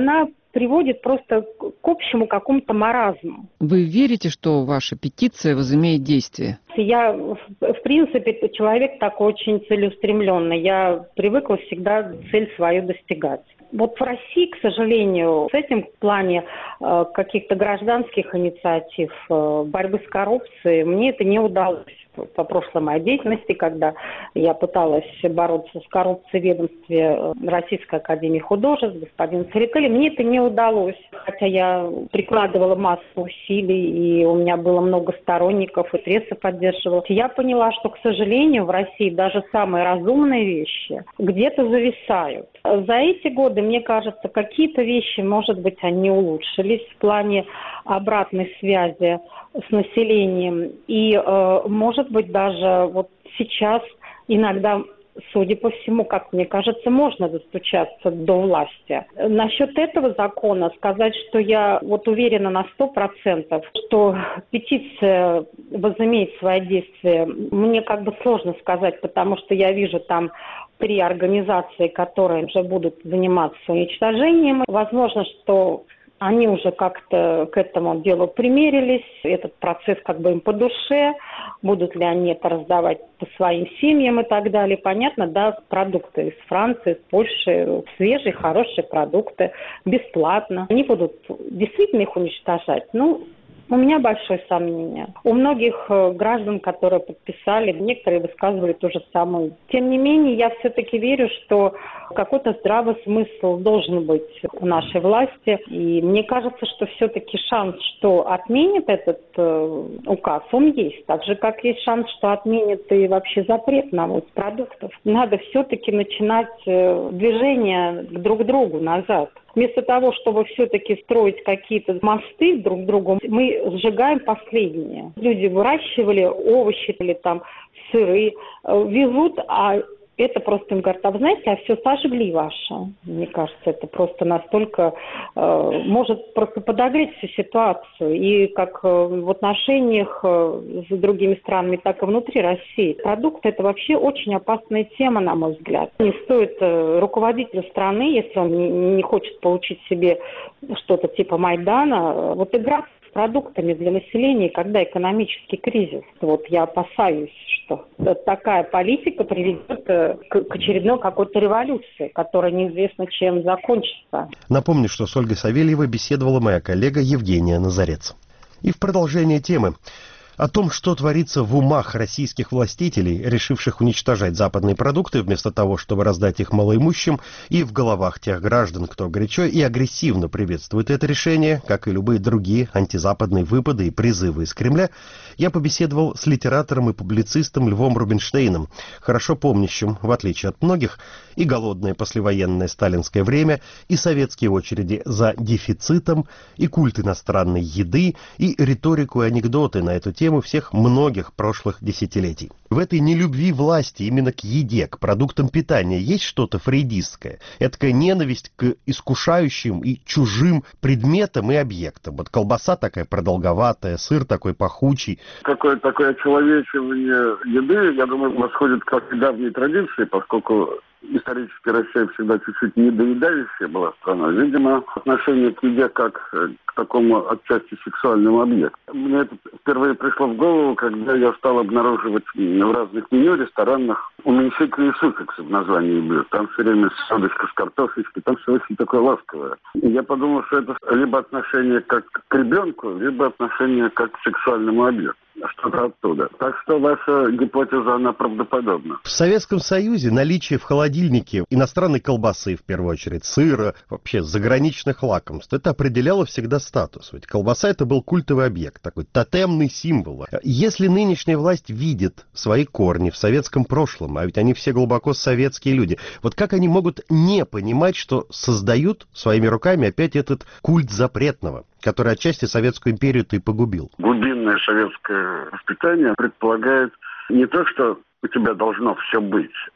приводит просто к общему какому-то маразму. Вы верите, что ваша петиция возымеет действие? Я, в принципе, человек такой очень целеустремленный. Я привыкла всегда цель свою достигать. Вот в России, к сожалению, с этим в плане э, каких-то гражданских инициатив, э, борьбы с коррупцией, мне это не удалось. По прошлой моей деятельности, когда я пыталась бороться с коррупцией в ведомстве Российской академии художеств, господин Церетели, мне это не удалось. Хотя я прикладывала массу усилий, и у меня было много сторонников, и пресса поддерживала. Я поняла, что, к сожалению, в России даже самые разумные вещи где-то зависают. За эти годы, мне кажется, какие-то вещи, может быть, они улучшились в плане обратной связи с населением. И, э, может быть, даже вот сейчас иногда, судя по всему, как мне кажется, можно достучаться до власти. Насчет этого закона сказать, что я вот уверена на сто процентов, что петиция возымеет свои действия, мне как бы сложно сказать, потому что я вижу там три организации, которые уже будут заниматься уничтожением. Возможно, что они уже как-то к этому делу примерились, этот процесс как бы им по душе, будут ли они это раздавать по своим семьям и так далее. Понятно, да, продукты из Франции, из Польши, свежие, хорошие продукты, бесплатно. Они будут действительно их уничтожать? Ну, у меня большое сомнение. У многих граждан, которые подписали, некоторые высказывали то же самое. Тем не менее, я все-таки верю, что какой-то здравый смысл должен быть у нашей власти. И мне кажется, что все-таки шанс, что отменят этот э, указ, он есть. Так же, как есть шанс, что отменят и вообще запрет на ввоз продуктов. Надо все-таки начинать э, движение друг к другу назад. Вместо того, чтобы все-таки строить какие-то мосты друг к другу, мы сжигаем последние. Люди выращивали овощи или там сыры, везут, а это просто им говорят, а вы знаете, а все сожгли ваше. Мне кажется, это просто настолько э, может просто подогреть всю ситуацию. И как э, в отношениях э, с другими странами, так и внутри России. Продукты – это вообще очень опасная тема, на мой взгляд. Не стоит э, руководителю страны, если он не, не хочет получить себе что-то типа Майдана, э, вот играться с продуктами для населения, когда экономический кризис. Вот я опасаюсь, что такая политика приведет к, к очередной какой-то революции, которая неизвестно чем закончится. Напомню, что с Ольгой Савельевой беседовала моя коллега Евгения Назарец. И в продолжение темы. О том, что творится в умах российских властителей, решивших уничтожать западные продукты вместо того, чтобы раздать их малоимущим, и в головах тех граждан, кто горячо и агрессивно приветствует это решение, как и любые другие антизападные выпады и призывы из Кремля, я побеседовал с литератором и публицистом Львом Рубинштейном, хорошо помнящим, в отличие от многих, и голодное послевоенное сталинское время, и советские очереди за дефицитом, и культ иностранной еды, и риторику и анекдоты на эту тему всех многих прошлых десятилетий. В этой нелюбви власти именно к еде, к продуктам питания есть что-то фрейдистское. Эдакая ненависть к искушающим и чужим предметам и объектам. Вот колбаса такая продолговатая, сыр такой пахучий. Какое-то такое очеловечивание еды, я думаю, восходит к давней традиции, поскольку исторически Россия всегда чуть-чуть недоедающая была страна. Видимо, отношение к еде как к такому отчасти сексуальному объекту. Мне это впервые пришло в голову, когда я стал обнаруживать в разных меню ресторанах уменьшительный суффикс в названии блюд. Там все время селедочка с картошечкой, там все очень такое ласковое. И я подумал, что это либо отношение как к ребенку, либо отношение как к сексуальному объекту. Что-то оттуда. Так что ваша гипотеза, она правдоподобна. В Советском Союзе наличие в холодильнике иностранной колбасы, в первую очередь, сыра, вообще заграничных лакомств, это определяло всегда статус. Ведь колбаса — это был культовый объект, такой тотемный символ. Если нынешняя власть видит свои корни в советском прошлом, а ведь они все глубоко советские люди, вот как они могут не понимать, что создают своими руками опять этот культ запретного, который отчасти Советскую империю-то и погубил? Глубинное советское воспитание предполагает не то, что у тебя должно все быть,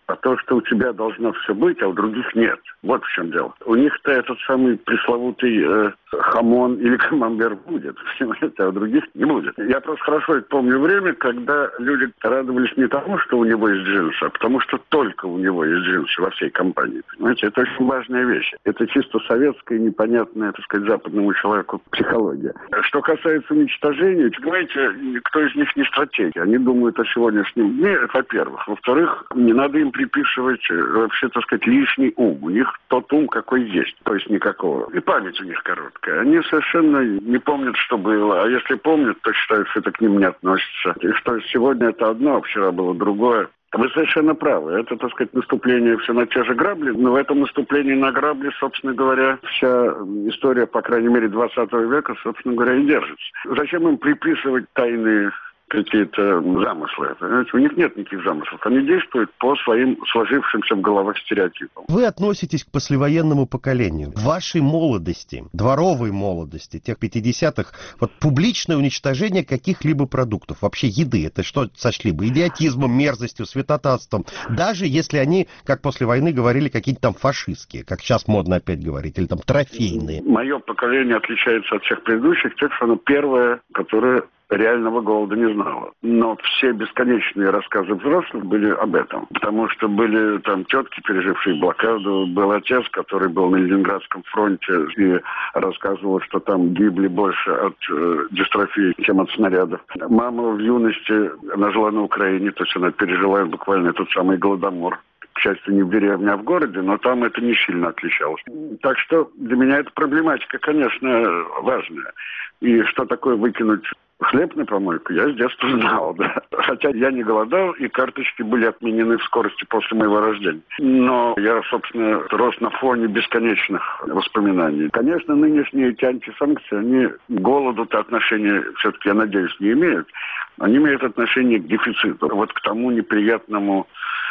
а то, что у тебя должно все быть, а у других нет. Вот в чем дело. У них-то этот самый пресловутый э, хамон или камамбер будет, а у других не будет. Я просто хорошо помню время, когда люди радовались не тому, что у него есть джинсы, а потому что только у него есть джинсы во всей компании. Понимаете, это очень важная вещь. Это чисто советская, непонятная, так сказать, западному человеку психология. Что касается уничтожения, понимаете, кто из них не стратеги. Они думают о сегодняшнем дне, во-первых. Во-вторых, не надо им приписывать вообще, так сказать, лишний ум. У них тот ум, какой есть, то есть никакого. И память у них короткая. Они совершенно не помнят, что было. А если помнят, то считают, что это к ним не относится. И что сегодня это одно, а вчера было другое. Вы совершенно правы. Это, так сказать, наступление все на те же грабли. Но в этом наступлении на грабли, собственно говоря, вся история, по крайней мере, двадцатого века, собственно говоря, и держится. Зачем им приписывать тайные какие-то замыслы? Понимаете? У них нет никаких замыслов. Они действуют по своим сложившимся в головах стереотипам. Вы относитесь к послевоенному поколению. В вашей молодости, дворовой молодости, тех пятидесятых, вот публичное уничтожение каких-либо продуктов, вообще еды, это что сочли бы? Идиотизмом, мерзостью, святотатством. Даже если они, как после войны говорили, какие-то там фашистские, как сейчас модно опять говорить, или там трофейные. Мое поколение отличается от всех предыдущих, тем, что оно первое, которое реального голода не знала. Но все бесконечные рассказы взрослых были об этом. Потому что были там тетки, пережившие блокаду, был отец, который был на Ленинградском фронте и рассказывал, что там гибли больше от э, дистрофии, чем от снарядов. Мама в юности, она жила на Украине, то есть она пережила буквально этот самый голодомор. К счастью, не в деревне, а в городе, но там это не сильно отличалось. Так что для меня эта проблематика, конечно, важная. И что такое выкинуть хлеб на помойку, я с детства знал, да. Хотя я не голодал, и карточки были отменены в скорости после моего рождения. Но я, собственно, рос на фоне бесконечных воспоминаний. Конечно, нынешние эти антисанкции, они к голоду-то отношения, все-таки, я надеюсь, не имеют. Они имеют отношение к дефициту. Вот к тому неприятному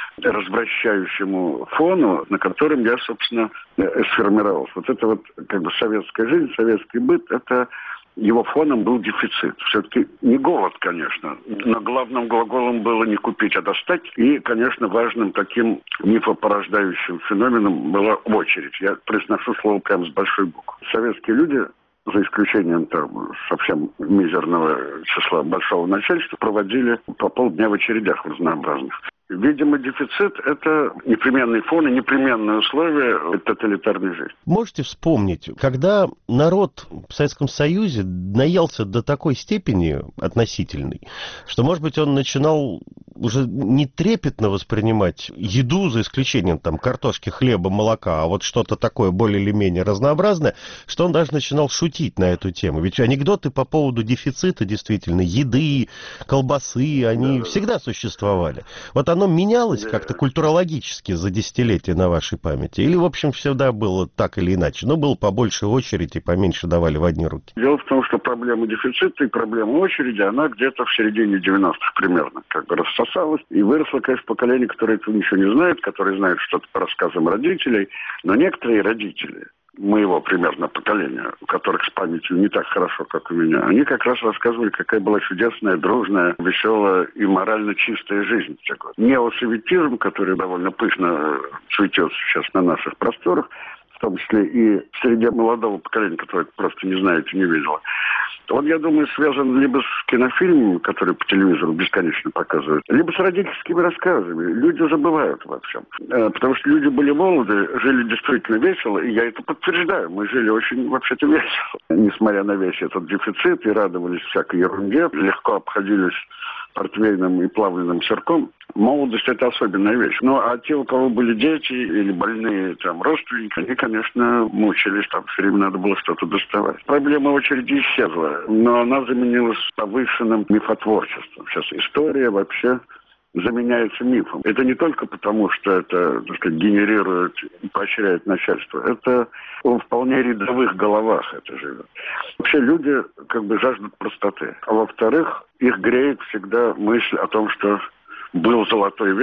развращающему фону, на котором я, собственно, сформировался. Вот это вот как бы советская жизнь, советский быт, это его фоном был дефицит. Все-таки не голод, конечно, но главным глаголом было не купить, а достать. И, конечно, важным таким мифопорождающим феноменом была очередь. Я произношу слово прямо с большой буквы. Советские люди, за исключением там совсем мизерного числа большого начальства, проводили по полдня в очередях разнообразных. Видимо, дефицит – это непременный фон и непременное условие тоталитарной жизни. Можете вспомнить, когда народ в Советском Союзе наелся до такой степени относительной, что, может быть, он начинал уже не трепетно воспринимать еду, за исключением там картошки, хлеба, молока, а вот что-то такое более или менее разнообразное, что он даже начинал шутить на эту тему. Ведь анекдоты по поводу дефицита, действительно, еды, колбасы, они да, всегда существовали. Вот оно менялось да. как-то культурологически за десятилетия на вашей памяти? Или, в общем, всегда было так или иначе? Но было побольше очереди, поменьше давали в одни руки. Дело в том, что проблема дефицита и проблема очереди, она где-то в середине девяностых примерно как бы рассосалась. И выросло, конечно, поколение, которое этого ничего не знает, которое знает что-то по рассказам родителей. Но некоторые родители моего примерно поколения, у которых с памятью не так хорошо, как у меня, они как раз рассказывали, какая была чудесная, дружная, веселая и морально чистая жизнь. Неосоветизм, который довольно пышно цветет сейчас на наших просторах, в том числе и среди молодого поколения, которое просто не знает и не видело, он, я думаю, связан либо с кинофильмом, который по телевизору бесконечно показывают, либо с родительскими рассказами. Люди забывают во всем. Потому что люди были молоды, жили действительно весело, и я это подтверждаю. Мы жили очень, вообще-то, весело. Несмотря на весь этот дефицит, и радовались всякой ерунде, легко обходились портвейным и плавленным сырком. Молодость – это особенная вещь. Ну, а те, у кого были дети или больные там родственники, они, конечно, мучились, там все время надо было что-то доставать. Проблема очереди исчезла, но она заменилась повышенным мифотворчеством. Сейчас история вообще заменяется мифом. Это не только потому, что это, так сказать, генерирует и поощряет начальство. Это в вполне рядовых головах это живет. Вообще люди как бы жаждут простоты. А во-вторых, их греет всегда мысль о том, что был золотой век,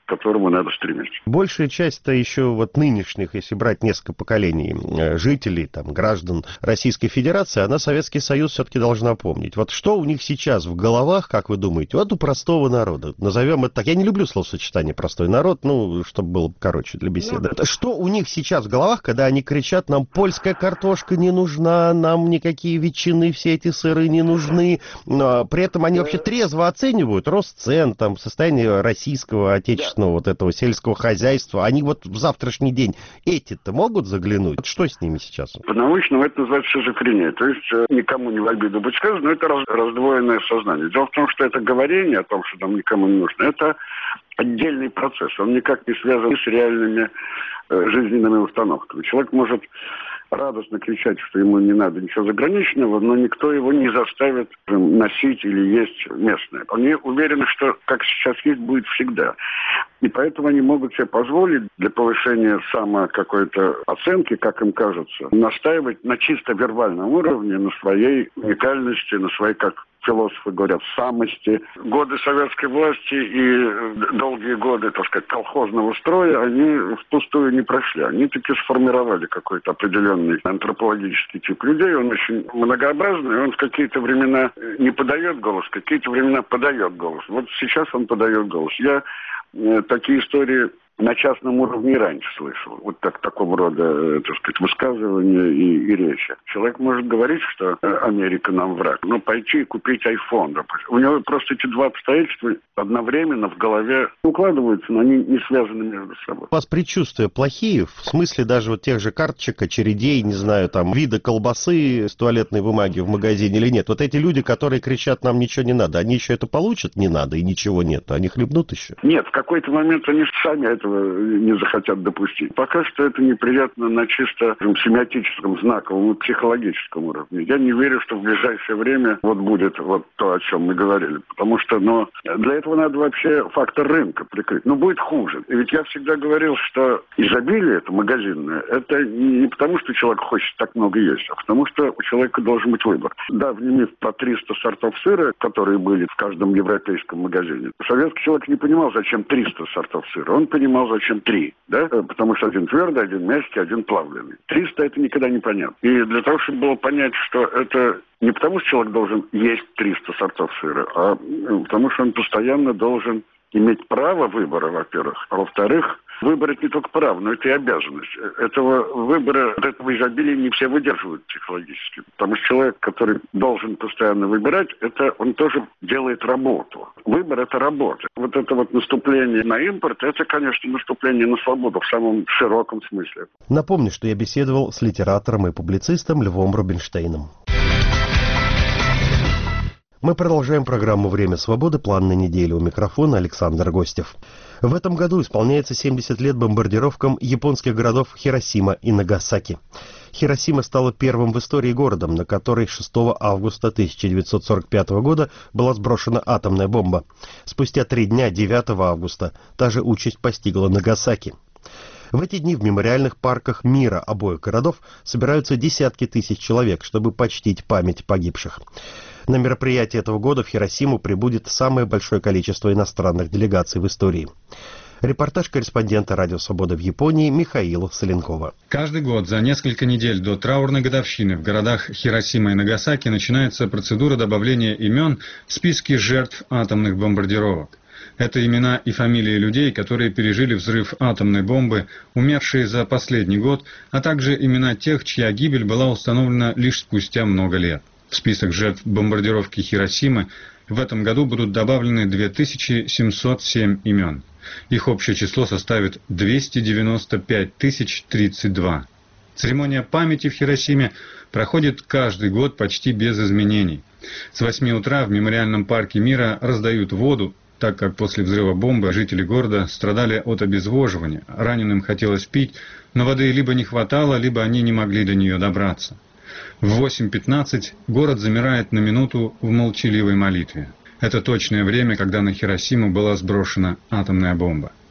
к которому надо стремиться. Большая часть-то еще вот нынешних, если брать несколько поколений жителей, там, граждан Российской Федерации, она Советский Союз все-таки должна помнить. Вот что у них сейчас в головах, как вы думаете, вот у простого народа, назовем это так, я не люблю словосочетание «простой народ», ну, чтобы было короче для беседы. Ну, что у них сейчас в головах, когда они кричат: нам польская картошка не нужна, нам никакие ветчины, все эти сыры не нужны, но при этом они вообще трезво оценивают рост цен, там, состояние российского, отечественного вот этого сельского хозяйства. Они вот в завтрашний день эти-то могут заглянуть? Вот что с ними сейчас? По-научному это называется шизофрения. То есть никому не в обиду быть сказано, но это раздвоенное сознание. Дело в том, что это говорение о том, что нам никому не нужно, это отдельный процесс. Он никак не связан с реальными э, жизненными установками. Человек может радостно кричать, что ему не надо ничего заграничного, но никто его не заставит носить или есть местное. Они уверены, что как сейчас есть, будет всегда. И поэтому они могут себе позволить для повышения само какой-то оценки, как им кажется, настаивать на чисто вербальном уровне, на своей уникальности, на своей, как философы говорят, самости. Годы советской власти и долгие годы, так сказать, колхозного строя, они впустую не прошли. Они таки сформировали какой-то определенный антропологический тип людей. Он очень многообразный, он в какие-то времена не подает голос, в какие-то времена подает голос. Вот сейчас он подает голос. Я э, такие истории на частном уровне и раньше слышал. Вот так, такого рода, так сказать, высказывания и, и речи. Человек может говорить, что Америка нам враг, но пойти и купить айфон. Допустим. У него просто эти два обстоятельства одновременно в голове укладываются, но они не связаны между собой. У вас предчувствия плохие, в смысле даже вот тех же карточек, очередей, не знаю, там, вида колбасы с туалетной бумаги в магазине или нет? Вот эти люди, которые кричат: нам ничего не надо, они еще это получат? Не надо, и ничего нет. Они хлебнут еще? Нет, в какой-то момент они сами это не захотят допустить. Пока что это неприятно на чисто семиотическом, знаковом и психологическом уровне. Я не верю, что в ближайшее время вот будет вот то, о чем мы говорили. Потому что, но для этого надо вообще фактор рынка прикрыть. Но будет хуже. И ведь я всегда говорил, что изобилие это магазинное, это не потому, что человек хочет так много есть, а потому что у человека должен быть выбор. Да, вними по триста сортов сыра, которые были в каждом европейском магазине. Советский человек не понимал, зачем триста сортов сыра. Он понимал, зачем три, да? Потому что один твердый, один мягкий, один плавленый. триста это никогда не понятно. И для того, чтобы было понять, что это не потому, что человек должен есть триста сортов сыра, а потому что он постоянно должен иметь право выбора, во-первых, а во-вторых, выбор — это не только право, но это и обязанность. Этого выбора, этого изобилия не все выдерживают психологически. Потому что человек, который должен постоянно выбирать, это он тоже делает работу. Выбор — это работа. Вот это вот наступление на импорт, это, конечно, наступление на свободу в самом широком смысле. Напомню, что я беседовал с литератором и публицистом Львом Рубинштейном. Мы продолжаем программу «Время свободы». План на неделю. У микрофона Александр Гостев. В этом году исполняется семьдесят лет бомбардировкам японских городов Хиросима и Нагасаки. Хиросима стала первым в истории городом, на который шестого августа тысяча девятьсот сорок пятого года была сброшена атомная бомба. Спустя три дня, девятого августа, та же участь постигла Нагасаки. В эти дни в мемориальных парках мира обоих городов собираются десятки тысяч человек, чтобы почтить память погибших. На мероприятии этого года в Хиросиму прибудет самое большое количество иностранных делегаций в истории. Репортаж корреспондента «Радио Свобода» в Японии Михаила Соленкова. Каждый год за несколько недель до траурной годовщины в городах Хиросима и Нагасаки начинается процедура добавления имен в списки жертв атомных бомбардировок. Это имена и фамилии людей, которые пережили взрыв атомной бомбы, умершие за последний год, а также имена тех, чья гибель была установлена лишь спустя много лет. В список жертв бомбардировки Хиросимы в этом году будут добавлены две тысячи семьсот семь имен. Их общее число составит двести девяносто пять тысяч тридцать два. Церемония памяти в Хиросиме проходит каждый год почти без изменений. С восьми утра в мемориальном парке мира раздают воду, так как после взрыва бомбы жители города страдали от обезвоживания. Раненым хотелось пить, но воды либо не хватало, либо они не могли до нее добраться. В восемь пятнадцать город замирает на минуту в молчаливой молитве. Это точное время, когда на Хиросиму была сброшена атомная бомба.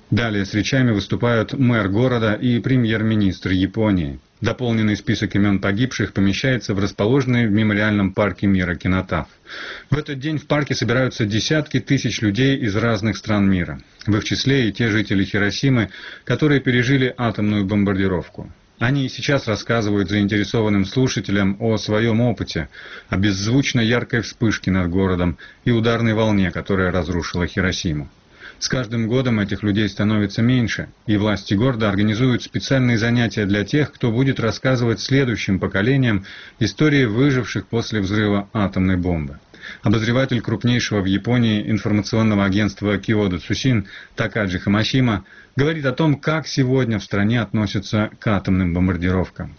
Далее с речами выступают мэр города и премьер-министр Японии. Дополненный список имен погибших помещается в расположенной в мемориальном парке мира Кинотаф. В этот день в парке собираются десятки тысяч людей из разных стран мира. В их числе и те жители Хиросимы, которые пережили атомную бомбардировку. Они и сейчас рассказывают заинтересованным слушателям о своем опыте, о беззвучно яркой вспышке над городом и ударной волне, которая разрушила Хиросиму. С каждым годом этих людей становится меньше, и власти города организуют специальные занятия для тех, кто будет рассказывать следующим поколениям истории выживших после взрыва атомной бомбы. Обозреватель крупнейшего в Японии информационного агентства Киода Цусин Такаджи Хамашима говорит о том, как сегодня в стране относятся к атомным бомбардировкам.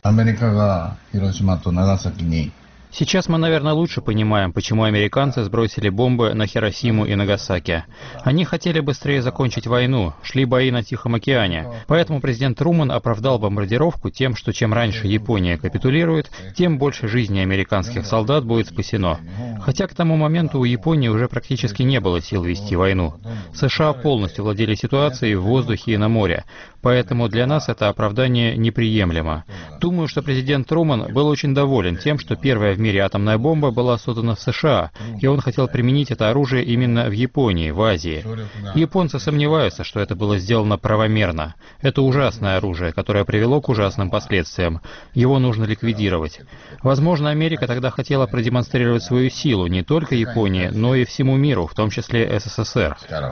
Сейчас мы, наверное, лучше понимаем, почему американцы сбросили бомбы на Хиросиму и Нагасаки. Они хотели быстрее закончить войну, шли бои на Тихом океане. Поэтому президент Трумэн оправдал бомбардировку тем, что чем раньше Япония капитулирует, тем больше жизней американских солдат будет спасено. Хотя к тому моменту у Японии уже практически не было сил вести войну. США полностью владели ситуацией в воздухе и на море. Поэтому для нас это оправдание неприемлемо. Думаю, что президент Трумэн был очень доволен тем, что первая в мире атомная бомба была создана в США, и он хотел применить это оружие именно в Японии, в Азии. Японцы сомневаются, что это было сделано правомерно. Это ужасное оружие, которое привело к ужасным последствиям. Его нужно ликвидировать. Возможно, Америка тогда хотела продемонстрировать свою силу не только Японии, но и всему миру, в том числе СССР.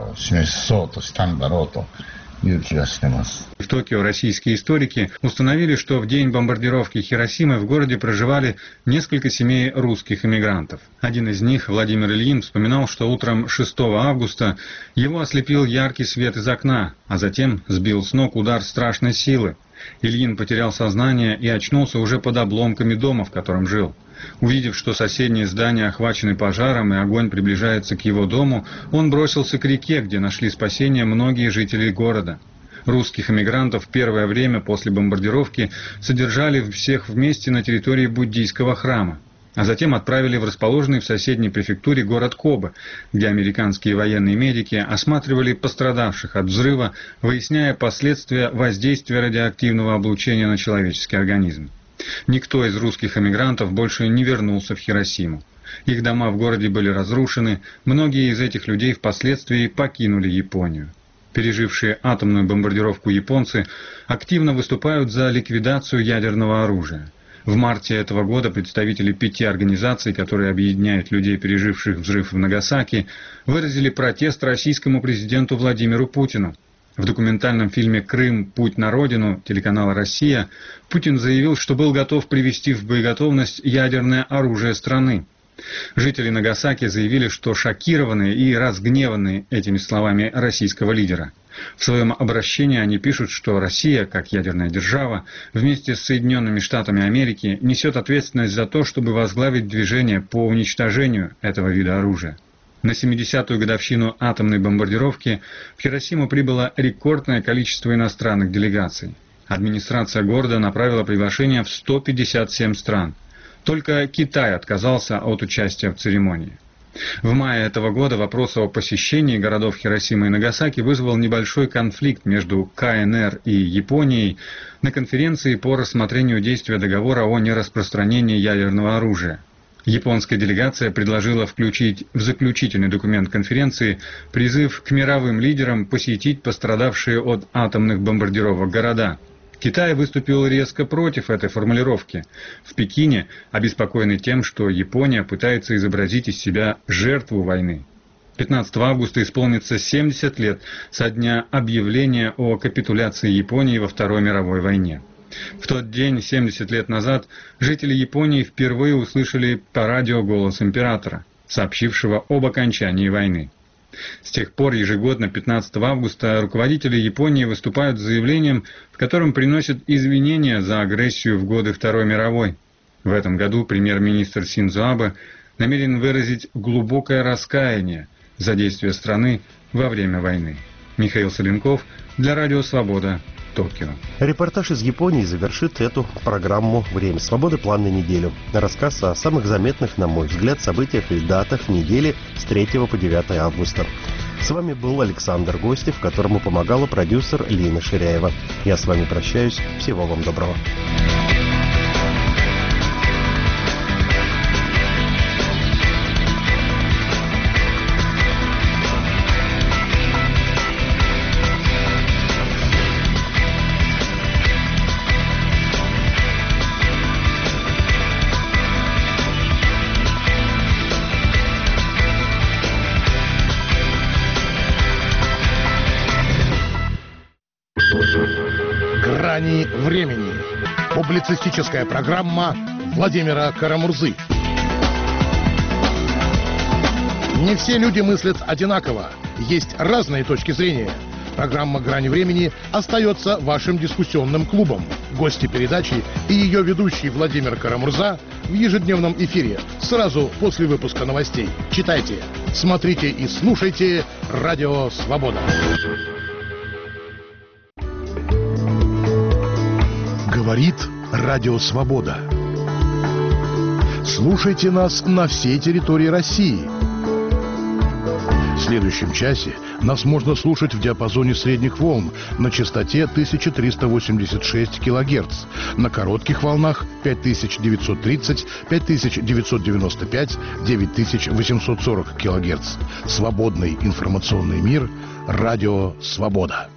В Токио российские историки установили, что в день бомбардировки Хиросимы в городе проживали несколько семей русских эмигрантов. Один из них, Владимир Ильин, вспоминал, что утром шестого августа его ослепил яркий свет из окна, а затем сбил с ног удар страшной силы. Ильин потерял сознание и очнулся уже под обломками дома, в котором жил. Увидев, что соседние здания охвачены пожаром и огонь приближается к его дому, он бросился к реке, где нашли спасение многие жители города. Русских эмигрантов в первое время после бомбардировки содержали всех вместе на территории буддийского храма, а затем отправили в расположенный в соседней префектуре город Кобе, где американские военные медики осматривали пострадавших от взрыва, выясняя последствия воздействия радиоактивного облучения на человеческий организм. Никто из русских эмигрантов больше не вернулся в Хиросиму. Их дома в городе были разрушены, многие из этих людей впоследствии покинули Японию. Пережившие атомную бомбардировку японцы активно выступают за ликвидацию ядерного оружия. В марте этого года представители пяти организаций, которые объединяют людей, переживших взрыв в Нагасаки, выразили протест российскому президенту Владимиру Путину. В документальном фильме «Крым. Путь на родину» телеканала «Россия» Путин заявил, что был готов привести в боеготовность ядерное оружие страны. Жители Нагасаки заявили, что шокированы и разгневаны этими словами российского лидера. В своем обращении они пишут, что Россия, как ядерная держава, вместе с Соединенными Штатами Америки несет ответственность за то, чтобы возглавить движение по уничтожению этого вида оружия. На семидесятую годовщину атомной бомбардировки в Хиросиму прибыло рекордное количество иностранных делегаций. Администрация города направила приглашение в сто пятьдесят семь стран. Только Китай отказался от участия в церемонии. В мае этого года вопрос о посещении городов Хиросимы и Нагасаки вызвал небольшой конфликт между ка эн эр и Японией на конференции по рассмотрению действия договора о нераспространении ядерного оружия. Японская делегация предложила включить в заключительный документ конференции призыв к мировым лидерам посетить пострадавшие от атомных бомбардировок города. Китай выступил резко против этой формулировки. В Пекине обеспокоены тем, что Япония пытается изобразить из себя жертву войны. пятнадцатого августа исполнится семьдесят лет со дня объявления о капитуляции Японии во Второй мировой войне. В тот день, семьдесят лет назад, жители Японии впервые услышали по радио голос императора, сообщившего об окончании войны. С тех пор ежегодно пятнадцатого августа руководители Японии выступают с заявлением, в котором приносят извинения за агрессию в годы Второй мировой. В этом году премьер-министр Синдзо Абе намерен выразить глубокое раскаяние за действия страны во время войны. Михаил Соленков для Радио Свобода, Токио. Репортаж из Японии завершит эту программу «Время свободы. План на неделю». Рассказ о самых заметных, на мой взгляд, событиях и датах недели с третьего по девятое августа. С вами был Александр Гостев, которому помогала продюсер Лина Ширяева. Я с вами прощаюсь. Всего вам доброго. «Грани времени». Публицистическая программа Владимира Карамурзы. Не все люди мыслят одинаково. Есть разные точки зрения. Программа «Грани времени» остается вашим дискуссионным клубом. Гости передачи и ее ведущий Владимир Карамурза в ежедневном эфире сразу после выпуска новостей. Читайте, смотрите и слушайте «Радио Свобода». Говорит Радио Свобода. Слушайте нас на всей территории России. В следующем часе нас можно слушать в диапазоне средних волн на частоте тысяча триста восемьдесят шесть килогерц, на коротких волнах пять тысяч девятьсот тридцать, пять тысяч девятьсот девяносто пять, девять тысяч восемьсот сорок килогерц. Свободный информационный мир. Радио Свобода.